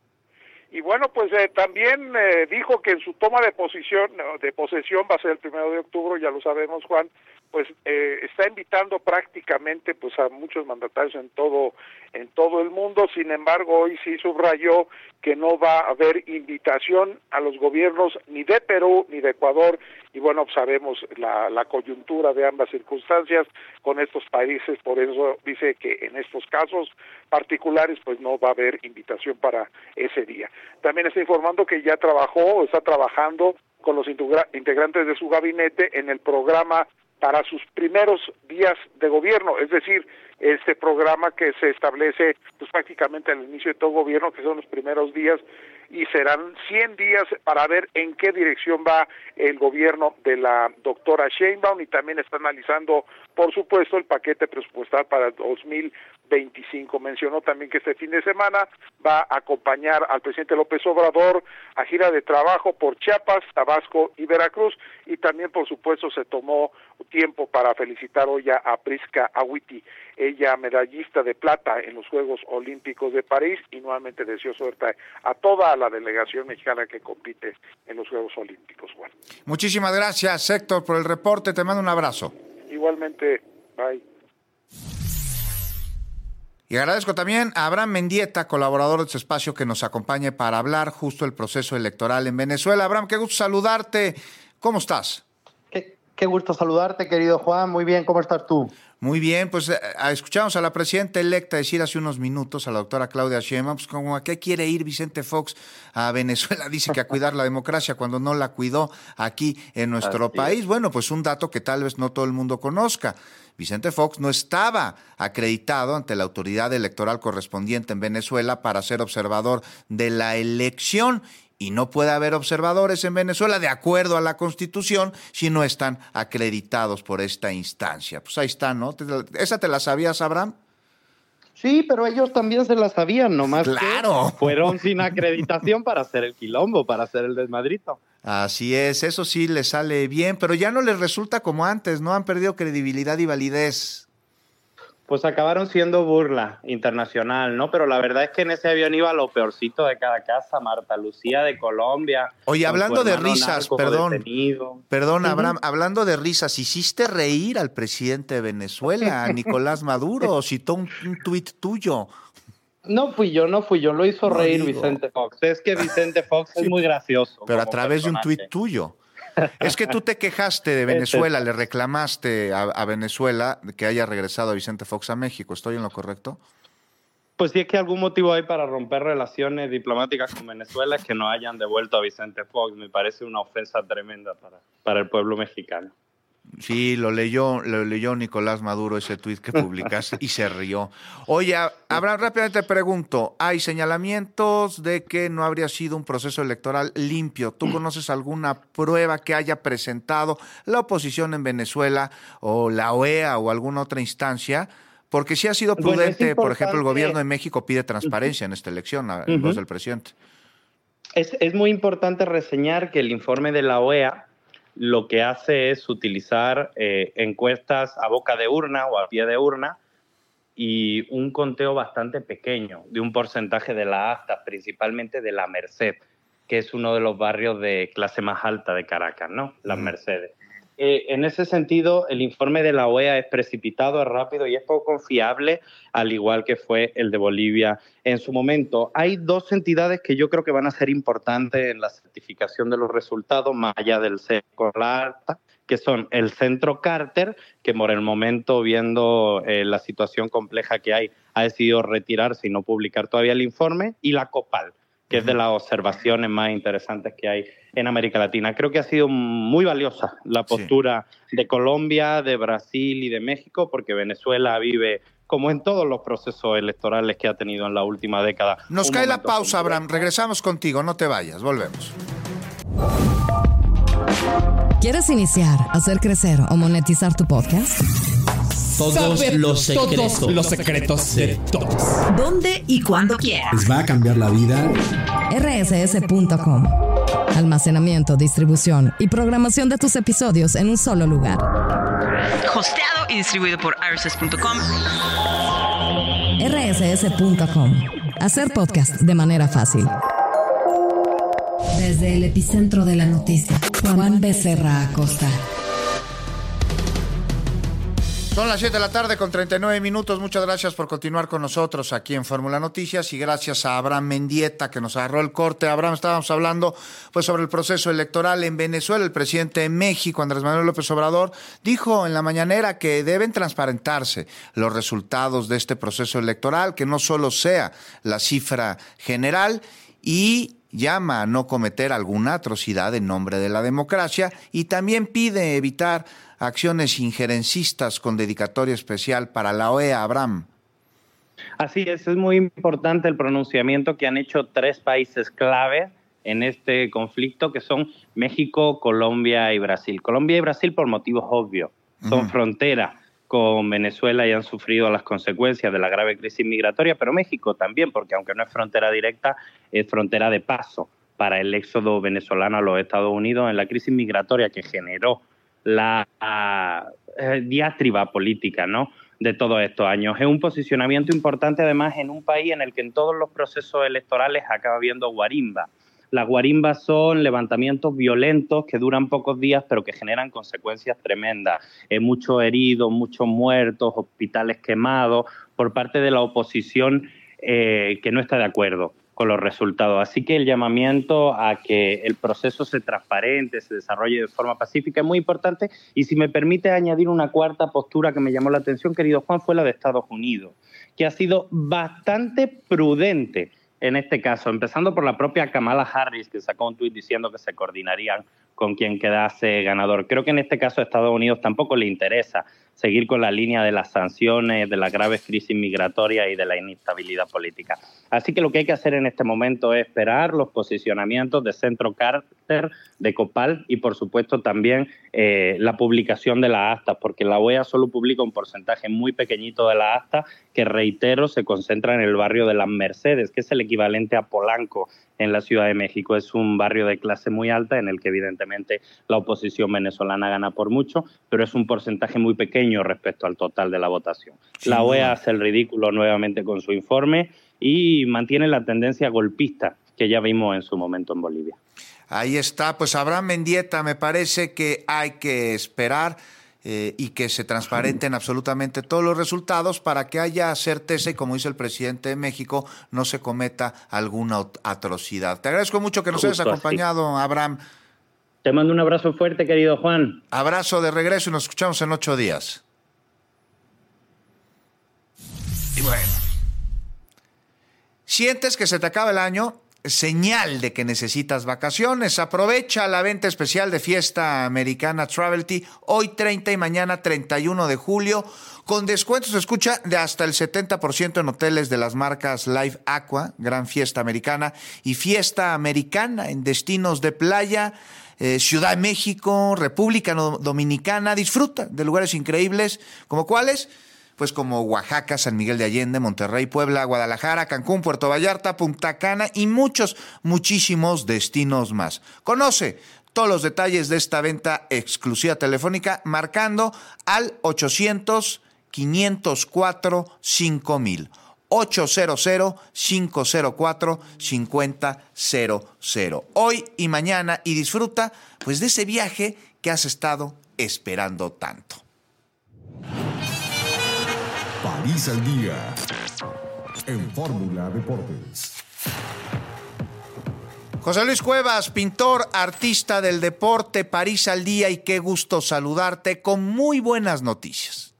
[SPEAKER 20] Y bueno, pues también dijo que en su toma de posesión va a ser el 1 de octubre, ya lo sabemos, Juan, pues está invitando prácticamente pues a muchos mandatarios en todo el mundo. Sin embargo, hoy sí subrayó que no va a haber invitación a los gobiernos ni de Perú ni de Ecuador, y bueno, sabemos la coyuntura de ambas circunstancias con estos países, por eso dice que en estos casos particulares pues no va a haber invitación para ese día. También está informando que ya está trabajando con los integrantes de su gabinete en el programa para sus primeros días de gobierno, es decir, este programa que se establece pues prácticamente al inicio de todo gobierno, que son los primeros días, y serán 100 días para ver en qué dirección va el gobierno de la doctora Sheinbaum, y también está analizando, por supuesto, el paquete presupuestal para el 2025. Mencionó también que este fin de semana va a acompañar al presidente López Obrador a gira de trabajo por Chiapas, Tabasco y Veracruz, y también, por supuesto, se tomó tiempo para felicitar hoy a Prisca Awiti, ella medallista de plata en los Juegos Olímpicos de París, y nuevamente deseó suerte a toda la delegación mexicana que compite en los Juegos Olímpicos. Juan.
[SPEAKER 3] Muchísimas gracias, Héctor, por el reporte. Te mando un abrazo.
[SPEAKER 20] Igualmente, bye.
[SPEAKER 3] Y agradezco también a Abraham Mendieta, colaborador de este espacio, que nos acompañe para hablar justo del proceso electoral en Venezuela. Abraham, qué gusto saludarte. ¿Cómo estás?
[SPEAKER 21] Qué gusto saludarte, querido Juan. Muy bien, ¿cómo estás tú?
[SPEAKER 3] Muy bien, pues escuchamos a la presidenta electa decir hace unos minutos, a la doctora Claudia Sheinbaum, pues como a qué quiere ir Vicente Fox a Venezuela. Dice que a cuidar la democracia cuando no la cuidó aquí en nuestro país. Bueno, pues un dato que tal vez no todo el mundo conozca. Vicente Fox no estaba acreditado ante la autoridad electoral correspondiente en Venezuela para ser observador de la elección. Y no puede haber observadores en Venezuela, de acuerdo a la Constitución, si no están acreditados por esta instancia. Pues ahí está, ¿no? ¿Esa te la sabías, Abraham?
[SPEAKER 21] Sí, pero ellos también se la sabían, nomás
[SPEAKER 3] ¡claro!
[SPEAKER 21] Que fueron sin acreditación para hacer el quilombo, para hacer el desmadrito.
[SPEAKER 3] Así es, eso sí les sale bien, pero ya no les resulta como antes, ¿no? Han perdido credibilidad y validez.
[SPEAKER 21] Pues acabaron siendo burla internacional, ¿no? Pero la verdad es que en ese avión iba lo peorcito de cada casa, Marta Lucía de Colombia.
[SPEAKER 3] Oye, hablando de risas, perdón, Abraham, hablando de risas, ¿hiciste reír al presidente de Venezuela, a Nicolás Maduro? Citó un tuit tuyo.
[SPEAKER 21] No fui yo, lo hizo reír Vicente Fox. Es que Vicente Fox es muy gracioso.
[SPEAKER 3] Pero a través de un tuit tuyo. Es que tú te quejaste de Venezuela, le reclamaste a Venezuela que haya regresado a Vicente Fox a México. ¿Estoy en lo correcto?
[SPEAKER 21] Pues sí, es que algún motivo hay para romper relaciones diplomáticas con Venezuela, es que no hayan devuelto a Vicente Fox. Me parece una ofensa tremenda para el pueblo mexicano.
[SPEAKER 3] Sí, lo leyó Nicolás Maduro, ese tuit que publicaste, y se rió. Oye, Abraham, rápidamente te pregunto, hay señalamientos de que no habría sido un proceso electoral limpio. ¿Tú conoces alguna prueba que haya presentado la oposición en Venezuela o la OEA o alguna otra instancia? Porque sí ha sido prudente, por ejemplo, el gobierno de México pide transparencia en esta elección, en voz del presidente.
[SPEAKER 21] Es muy importante reseñar que el informe de la OEA lo que hace es utilizar encuestas a boca de urna o a pie de urna y un conteo bastante pequeño de un porcentaje de las actas, principalmente de La Merced, que es uno de los barrios de clase más alta de Caracas, ¿no? Las Mercedes. En ese sentido, el informe de la OEA es precipitado, es rápido y es poco confiable, al igual que fue el de Bolivia en su momento. Hay dos entidades que yo creo que van a ser importantes en la certificación de los resultados, más allá del CECOLAR, que son el Centro Carter, que por el momento, viendo la situación compleja que hay, ha decidido retirarse y no publicar todavía el informe, y la COPAL, que es de las observaciones más interesantes que hay en América Latina. Creo que ha sido muy valiosa la postura de Colombia, de Brasil y de México, porque Venezuela vive, como en todos los procesos electorales que ha tenido en la última década.
[SPEAKER 3] Nos cae la pausa, Abraham. Regresamos contigo, no te vayas, volvemos.
[SPEAKER 1] ¿Quieres iniciar, hacer crecer o monetizar tu podcast?
[SPEAKER 4] Todos los secretos de todos.
[SPEAKER 1] ¿Dónde y cuándo quieras?
[SPEAKER 4] Les va a cambiar la vida.
[SPEAKER 1] rss.com. Almacenamiento, distribución y programación de tus episodios en un solo lugar.
[SPEAKER 22] Hosteado y distribuido por rss.com.
[SPEAKER 1] rss.com. Hacer podcast de manera fácil. Desde el epicentro de la noticia, Juan Becerra Acosta.
[SPEAKER 3] Son las 7 de la tarde con 39 minutos. Muchas gracias por continuar con nosotros aquí en Fórmula Noticias y gracias a Abraham Mendieta que nos agarró el corte. Abraham, estábamos hablando pues sobre el proceso electoral en Venezuela. El presidente de México, Andrés Manuel López Obrador, dijo en la mañanera que deben transparentarse los resultados de este proceso electoral, que no solo sea la cifra general, y llama a no cometer alguna atrocidad en nombre de la democracia y también pide evitar acciones injerencistas con dedicatoria especial para la OEA. Abraham.
[SPEAKER 21] Así es muy importante el pronunciamiento que han hecho tres países clave en este conflicto, que son México, Colombia y Brasil. Colombia y Brasil por motivos obvios, son frontera con Venezuela y han sufrido las consecuencias de la grave crisis migratoria, pero México también, porque aunque no es frontera directa, es frontera de paso para el éxodo venezolano a los Estados Unidos en la crisis migratoria que generó la diatriba política, ¿no?, de todos estos años. Es un posicionamiento importante, además, en un país en el que en todos los procesos electorales acaba habiendo guarimba. Las guarimbas son levantamientos violentos que duran pocos días, pero que generan consecuencias tremendas. Muchos heridos, muchos muertos, hospitales quemados, por parte de la oposición que no está de acuerdo con los resultados. Así que el llamamiento a que el proceso se transparente, se desarrolle de forma pacífica es muy importante. Y si me permite añadir una cuarta postura que me llamó la atención, querido Juan, fue la de Estados Unidos, que ha sido bastante prudente en este caso, empezando por la propia Kamala Harris, que sacó un tuit diciendo que se coordinarían con quien quedase ganador. Creo que en este caso a Estados Unidos tampoco le interesa seguir con la línea de las sanciones, de la grave crisis migratoria y de la inestabilidad política. Así que lo que hay que hacer en este momento es esperar los posicionamientos de Centro Carter, de COPAL y, por supuesto, también la publicación de las actas, porque la OEA solo publica un porcentaje muy pequeñito de las actas que, reitero, se concentra en el barrio de Las Mercedes, que es el equivalente a Polanco en la Ciudad de México. Es un barrio de clase muy alta en el que evidentemente la oposición venezolana gana por mucho, pero es un porcentaje muy pequeño respecto al total de la votación. Sí, la OEA hace el ridículo nuevamente con su informe y mantiene la tendencia golpista que ya vimos en su momento en Bolivia.
[SPEAKER 3] Ahí está, pues Abraham Mendieta, me parece que hay que esperar y que se transparenten absolutamente todos los resultados para que haya certeza y, como dice el presidente de México, no se cometa alguna atrocidad. Te agradezco mucho que nos hayas acompañado, Abraham.
[SPEAKER 21] Te mando un abrazo fuerte, querido Juan.
[SPEAKER 3] Abrazo de regreso y nos escuchamos en 8 días. Y bueno, ¿sientes que se te acaba el año? señal de que necesitas vacaciones. Aprovecha la venta especial de Fiesta Americana Travelty hoy 30 y mañana 31 de julio con descuentos, escucha, de hasta el 70% en hoteles de las marcas Live Aqua, Gran Fiesta Americana y Fiesta Americana en destinos de playa, Ciudad de México, República Dominicana. Disfruta de lugares increíbles, ¿como cuáles? Pues como Oaxaca, San Miguel de Allende, Monterrey, Puebla, Guadalajara, Cancún, Puerto Vallarta, Punta Cana y muchísimos destinos más. Conoce todos los detalles de esta venta exclusiva telefónica marcando al 800-504-5000. 800-504-5000. Hoy y mañana, y disfruta pues de ese viaje que has estado esperando tanto.
[SPEAKER 2] París al día en Fórmula Deportes.
[SPEAKER 3] José Luis Cuevas, pintor, artista del deporte, París al día, y qué gusto saludarte con muy buenas noticias.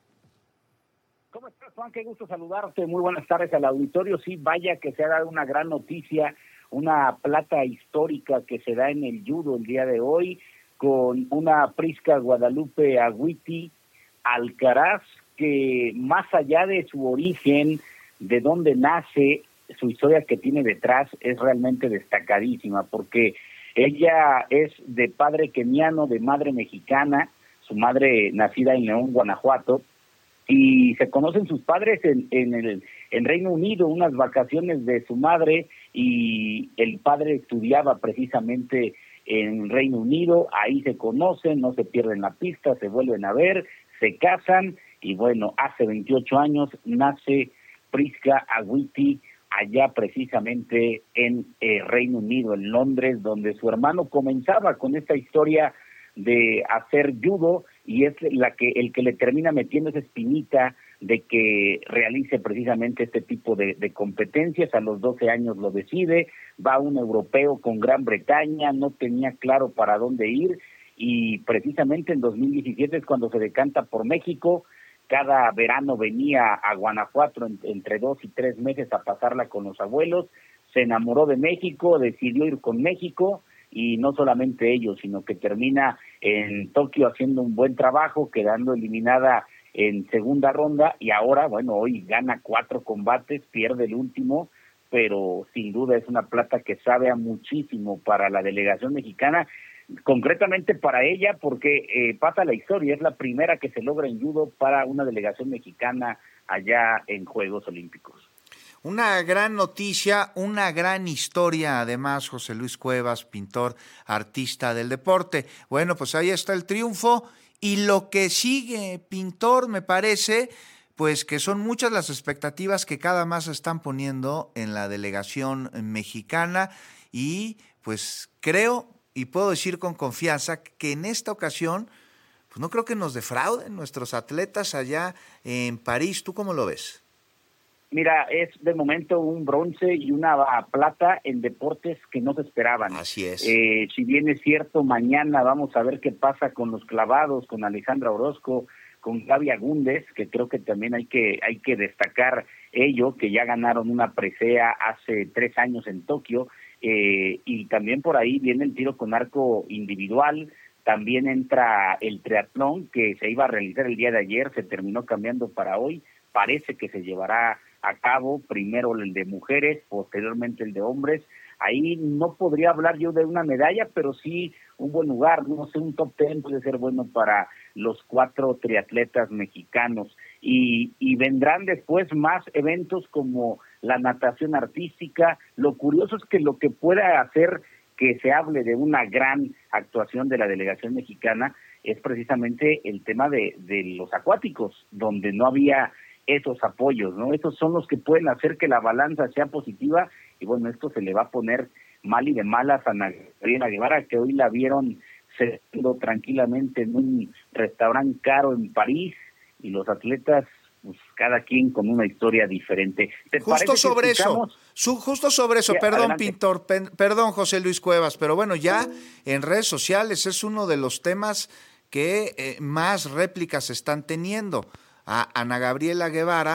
[SPEAKER 8] ¿Cómo estás, Juan? Qué gusto saludarte. Muy buenas tardes al auditorio. Sí, vaya que se ha dado una gran noticia, una plata histórica que se da en el judo el día de hoy con una Prisca Guadalupe Agüiti Alcaraz, que más allá de su origen, de dónde nace, su historia que tiene detrás es realmente destacadísima, porque ella es de padre keniano, de madre mexicana, su madre nacida en León, Guanajuato, y se conocen sus padres en Reino Unido, unas vacaciones de su madre, y el padre estudiaba precisamente en Reino Unido, ahí se conocen, no se pierden la pista, se vuelven a ver, se casan, y bueno, hace 28 años nace Prisca Agüiti allá precisamente en Reino Unido, en Londres, donde su hermano comenzaba con esta historia de hacer judo, y es el que le termina metiendo esa espinita de que realice precisamente este tipo de competencias. A los 12 años lo decide, va a un europeo con Gran Bretaña, no tenía claro para dónde ir, y precisamente en 2017 es cuando se decanta por México. Cada verano venía a Guanajuato entre 2 y 3 meses a pasarla con los abuelos, se enamoró de México, decidió ir con México, y no solamente ello, sino que termina en Tokio haciendo un buen trabajo, quedando eliminada en segunda ronda, y ahora, bueno, hoy gana 4 combates, pierde el último, pero sin duda es una plata que sabe a muchísimo para la delegación mexicana, concretamente para ella, porque pasa la historia, es la primera que se logra en judo para una delegación mexicana allá en Juegos Olímpicos.
[SPEAKER 3] Una gran noticia, una gran historia, además, José Luis Cuevas, pintor, artista del deporte. Bueno, pues ahí está el triunfo, y lo que sigue, pintor, me parece, pues que son muchas las expectativas que cada más se están poniendo en la delegación mexicana, y pues creo y puedo decir con confianza que en esta ocasión, pues no creo que nos defrauden nuestros atletas allá en París. ¿Tú cómo lo ves?
[SPEAKER 8] Mira, es de momento un bronce y una plata en deportes que no se esperaban.
[SPEAKER 3] Así es.
[SPEAKER 8] Si bien es cierto, mañana vamos a ver qué pasa con los clavados, con Alejandra Orozco, con Gaby Agúndez, que creo que también hay que destacar ello, que ya ganaron una presea hace 3 años en Tokio, y también por ahí viene el tiro con arco individual, también entra el triatlón que se iba a realizar el día de ayer, se terminó cambiando para hoy, parece que se llevará a cabo primero el de mujeres, posteriormente el de hombres. Ahí no podría hablar yo de una medalla, pero sí un buen lugar, no sé, un top 10 puede ser bueno para los 4 triatletas mexicanos, y vendrán después más eventos como la natación artística. Lo curioso es que lo que pueda hacer que se hable de una gran actuación de la delegación mexicana es precisamente el tema de los acuáticos, donde no había esos apoyos, ¿no? Esos son los que pueden hacer que la balanza sea positiva, y bueno, esto se le va a poner mal y de malas a Ana Gabriela Guevara, que hoy la vieron cenando tranquilamente en un restaurante caro en París, y los atletas, pues cada quien con una historia diferente.
[SPEAKER 3] Justo sobre eso, perdón,
[SPEAKER 8] adelante.
[SPEAKER 3] Pintor, perdón, José Luis Cuevas, pero bueno, ya en redes sociales es uno de los temas que más réplicas están teniendo. A Ana Gabriela Guevara,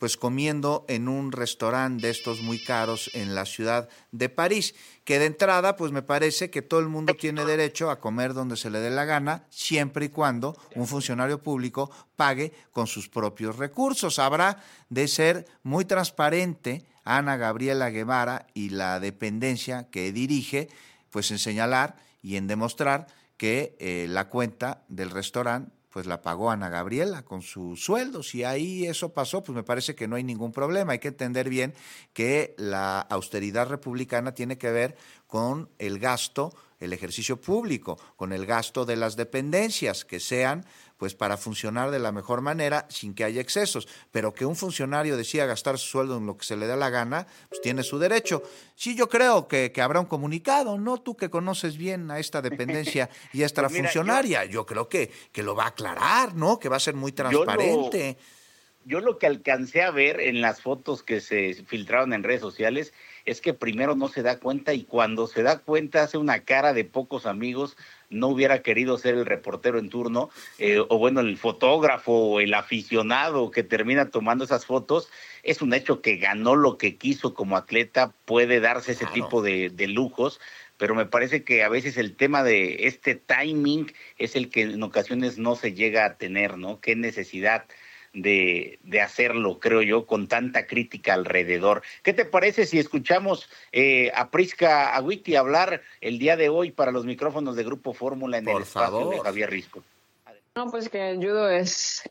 [SPEAKER 3] pues comiendo en un restaurante de estos muy caros en la ciudad de París, que de entrada pues me parece que todo el mundo tiene derecho a comer donde se le dé la gana, siempre y cuando un funcionario público pague con sus propios recursos. Habrá de ser muy transparente Ana Gabriela Guevara y la dependencia que dirige, pues en señalar y en demostrar que la cuenta del restaurante pues la pagó Ana Gabriela con su sueldo. Si ahí eso pasó, pues me parece que no hay ningún problema. Hay que entender bien que la austeridad republicana tiene que ver con el gasto, el ejercicio público, con el gasto de las dependencias, que sean pues para funcionar de la mejor manera sin que haya excesos, pero que un funcionario decida gastar su sueldo en lo que se le da la gana, pues tiene su derecho. Sí, yo creo que habrá un comunicado, ¿no? Tú que conoces bien a esta dependencia y a esta pues funcionaria, yo creo que lo va a aclarar, ¿no? Que va a ser muy transparente.
[SPEAKER 9] Yo lo que alcancé a ver en las fotos que se filtraron en redes sociales es que primero no se da cuenta y cuando se da cuenta hace una cara de pocos amigos. No hubiera querido ser el reportero en turno, o bueno, el fotógrafo o el aficionado que termina tomando esas fotos. Es un hecho que ganó lo que quiso como atleta, puede darse ese tipo de lujos, pero me parece que a veces el tema de este timing es el que en ocasiones no se llega a tener, ¿no? Qué necesidad de hacerlo, creo yo, con tanta crítica alrededor. ¿Qué te parece si escuchamos a Prisca Awiti hablar el día de hoy para los micrófonos de Grupo Fórmula en el espacio de Javier Risco?
[SPEAKER 10] No, pues que el judo es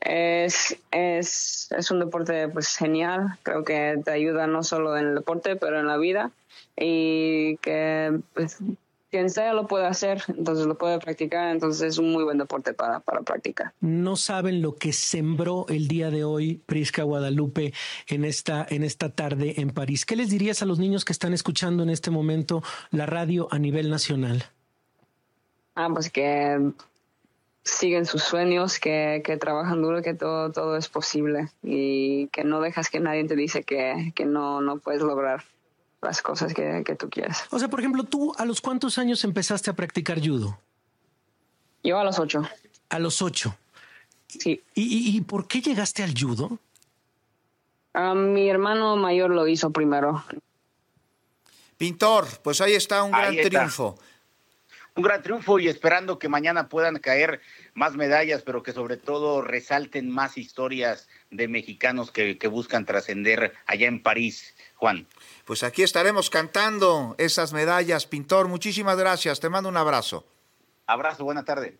[SPEAKER 10] un deporte pues genial. Creo que te ayuda no solo en el deporte, pero en la vida, y que pues quien sea lo puede hacer, entonces lo puede practicar, entonces es un muy buen deporte para practicar.
[SPEAKER 23] No saben lo que sembró el día de hoy Prisca Guadalupe en esta tarde en París. ¿Qué les dirías a los niños que están escuchando en este momento la radio a nivel nacional?
[SPEAKER 10] Pues que siguen sus sueños, que trabajan duro, que todo es posible y que no dejas que nadie te dice que no puedes lograr las cosas que tú quieres.
[SPEAKER 23] O sea, por ejemplo, ¿tú a los cuántos años empezaste a practicar judo?
[SPEAKER 10] Yo a los 8.
[SPEAKER 23] ¿A los 8?
[SPEAKER 10] Sí.
[SPEAKER 23] ¿Y por qué llegaste al judo?
[SPEAKER 10] Mi hermano mayor lo hizo primero.
[SPEAKER 3] Pintor, pues ahí está un gran triunfo.
[SPEAKER 9] Un gran triunfo y esperando que mañana puedan caer más medallas, pero que sobre todo resalten más historias de mexicanos que buscan trascender allá en París, Juan.
[SPEAKER 3] Pues aquí estaremos cantando esas medallas, Pintor. Muchísimas gracias, te mando un abrazo.
[SPEAKER 9] Abrazo, buena tarde.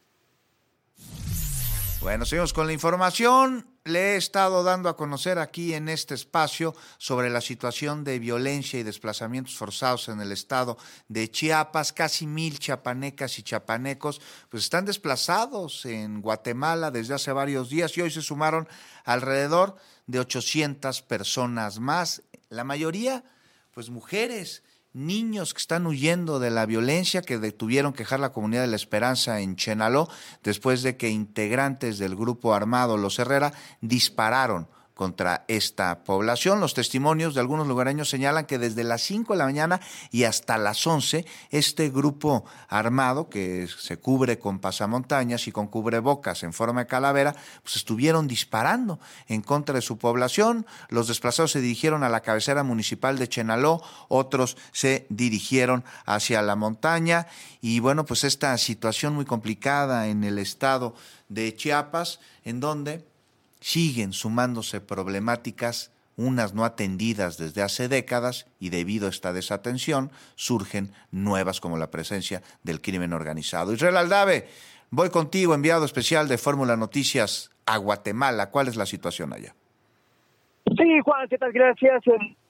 [SPEAKER 3] Bueno, seguimos con la información. Le he estado dando a conocer aquí en este espacio sobre la situación de violencia y desplazamientos forzados en el estado de Chiapas. Casi 1,000 chiapanecas y chiapanecos pues están desplazados en Guatemala desde hace varios días y hoy se sumaron alrededor de 800 personas más. La mayoría, pues mujeres, niños que están huyendo de la violencia que tuvieron que dejar la comunidad de La Esperanza en Chenaló después de que integrantes del grupo armado Los Herrera dispararon contra esta población. Los testimonios de algunos lugareños señalan que desde las 5 de la mañana y hasta las 11, este grupo armado, que se cubre con pasamontañas y con cubrebocas en forma de calavera, pues estuvieron disparando en contra de su población. Los desplazados se dirigieron a la cabecera municipal de Chenaló, otros se dirigieron hacia la montaña y bueno, pues esta situación muy complicada en el estado de Chiapas, en donde siguen sumándose problemáticas, unas no atendidas desde hace décadas, y debido a esta desatención surgen nuevas como la presencia del crimen organizado. Israel Aldave, voy contigo, enviado especial de Fórmula Noticias a Guatemala. ¿Cuál es la situación allá?
[SPEAKER 12] Sí, Juan, ¿qué tal? Gracias.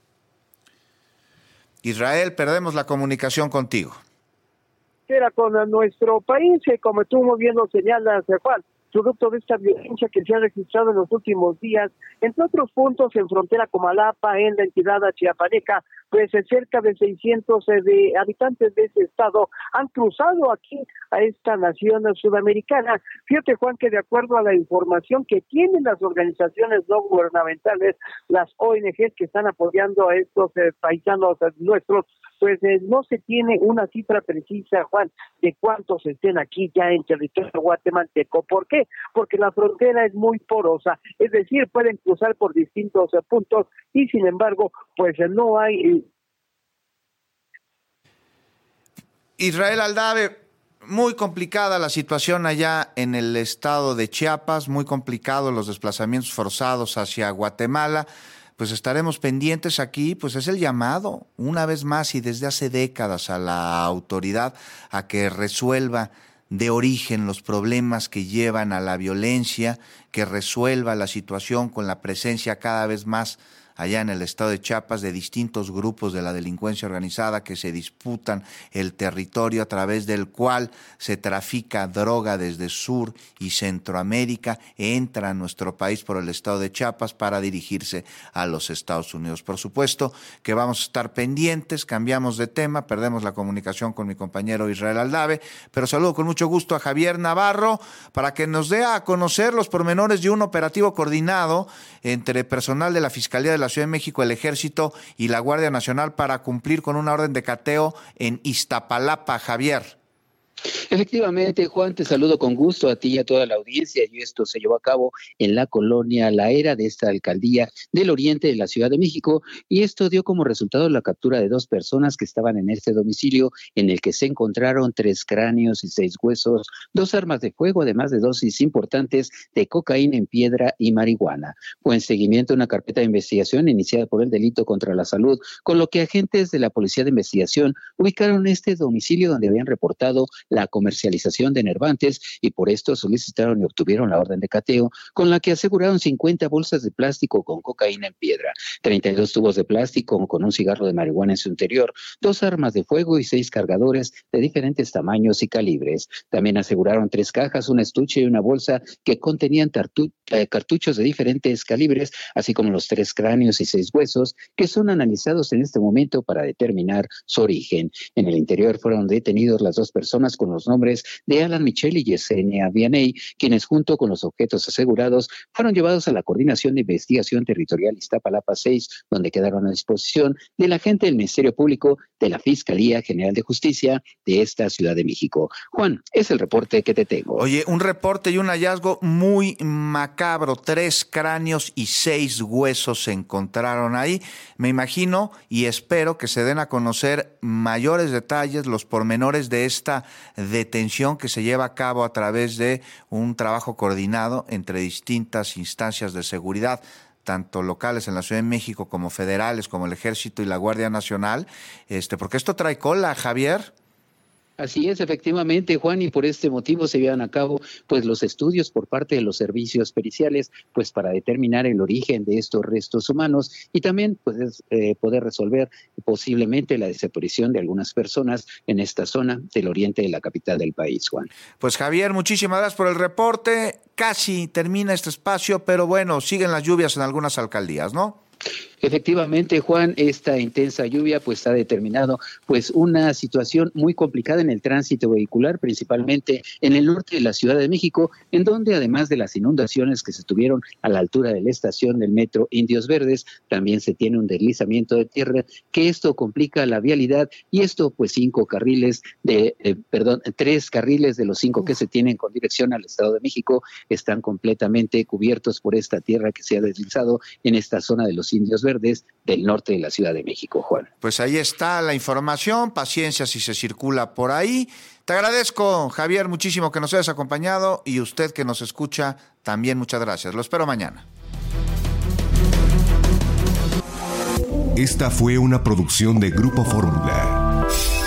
[SPEAKER 3] Israel, perdemos la comunicación contigo.
[SPEAKER 12] Era con nuestro país, como tú muy bien lo señalas, Juan, producto de esta violencia que se ha registrado en los últimos días, entre otros puntos en frontera Comalapa, en la entidad chiapaneca, pues cerca de 600 de habitantes de ese estado han cruzado aquí a esta nación sudamericana. Fíjate, Juan, que de acuerdo a la información que tienen las organizaciones no gubernamentales, las ONG que están apoyando a estos paisanos nuestros,
[SPEAKER 7] pues no se tiene una cifra precisa, Juan, de cuántos estén aquí ya en territorio guatemalteco. ¿Por qué? Porque la frontera es muy porosa, es decir, pueden cruzar por distintos puntos y sin embargo, pues no hay...
[SPEAKER 3] Israel Aldave, muy complicada la situación allá en el estado de Chiapas, muy complicados los desplazamientos forzados hacia Guatemala. Pues estaremos pendientes aquí, pues es el llamado, una vez más y desde hace décadas, a la autoridad a que resuelva de origen los problemas que llevan a la violencia, que resuelva la situación con la presencia cada vez más allá en el estado de Chiapas de distintos grupos de la delincuencia organizada que se disputan el territorio a través del cual se trafica droga desde Sur y Centroamérica, entra a nuestro país por el estado de Chiapas para dirigirse a los Estados Unidos. Por supuesto que vamos a estar pendientes, cambiamos de tema, perdemos la comunicación con mi compañero Israel Aldave, pero saludo con mucho gusto a Javier Navarro para que nos dé a conocer los pormenores de un operativo coordinado entre personal de la Fiscalía de la Ciudad de México, el Ejército y la Guardia Nacional para cumplir con una orden de cateo en Iztapalapa. Javier.
[SPEAKER 11] Efectivamente, Juan, te saludo con gusto a ti y a toda la audiencia. Y esto se llevó a cabo en la colonia La Era de esta alcaldía del oriente de la Ciudad de México, y esto dio como resultado la captura de 2 personas que estaban en este domicilio, en el que se encontraron 3 cráneos y 6 huesos, 2 armas de fuego, además de dosis importantes de cocaína en piedra y marihuana. Fue en seguimiento a una carpeta de investigación iniciada por el delito contra la salud, con lo que agentes de la Policía de Investigación ubicaron este domicilio donde habían reportado la comercialización de enervantes, y por esto solicitaron y obtuvieron la orden de cateo, con la que aseguraron 50 bolsas de plástico con cocaína en piedra, 32 tubos de plástico con un cigarro de marihuana en su interior, 2 armas de fuego y 6 cargadores de diferentes tamaños y calibres. También aseguraron 3 cajas, un estuche y una bolsa que contenían cartuchos de diferentes calibres, así como los 3 cráneos y 6 huesos, que son analizados en este momento para determinar su origen. En el interior fueron detenidos las 2 personas con los nombres de Alan Michel y Yesenia Vianey, quienes junto con los objetos asegurados fueron llevados a la Coordinación de Investigación Territorial Iztapalapa 6, donde quedaron a disposición del agente del Ministerio Público de la Fiscalía General de Justicia de esta Ciudad de México. Juan, es el reporte que te tengo.
[SPEAKER 3] Oye, un reporte y un hallazgo muy macabro, 3 cráneos y 6 huesos se encontraron ahí. Me imagino y espero que se den a conocer mayores detalles, los pormenores de esta detención que se lleva a cabo a través de un trabajo coordinado entre distintas instancias de seguridad, tanto locales en la Ciudad de México como federales, como el Ejército y la Guardia Nacional, porque esto trae cola, Javier.
[SPEAKER 11] Así es, efectivamente, Juan, y por este motivo se llevan a cabo pues los estudios por parte de los servicios periciales, pues para determinar el origen de estos restos humanos y también pues poder resolver posiblemente la desaparición de algunas personas en esta zona del oriente de la capital del país, Juan.
[SPEAKER 3] Pues Javier, muchísimas gracias por el reporte. Casi termina este espacio, pero bueno, siguen las lluvias en algunas alcaldías, ¿no?
[SPEAKER 11] Efectivamente, Juan, esta intensa lluvia pues ha determinado pues una situación muy complicada en el tránsito vehicular, principalmente en el norte de la Ciudad de México, en donde además de las inundaciones que se tuvieron a la altura de la estación del metro Indios Verdes, también se tiene un deslizamiento de tierra, que esto complica la vialidad, y esto pues 3 carriles de los 5 que se tienen con dirección al Estado de México están completamente cubiertos por esta tierra que se ha deslizado en esta zona de los Indios Verdes del norte de la Ciudad de México, Juan.
[SPEAKER 3] Pues ahí está la información, paciencia si se circula por ahí. Te agradezco, Javier, muchísimo que nos hayas acompañado, y usted que nos escucha también muchas gracias. Lo espero mañana.
[SPEAKER 2] Esta fue una producción de Grupo Fórmula.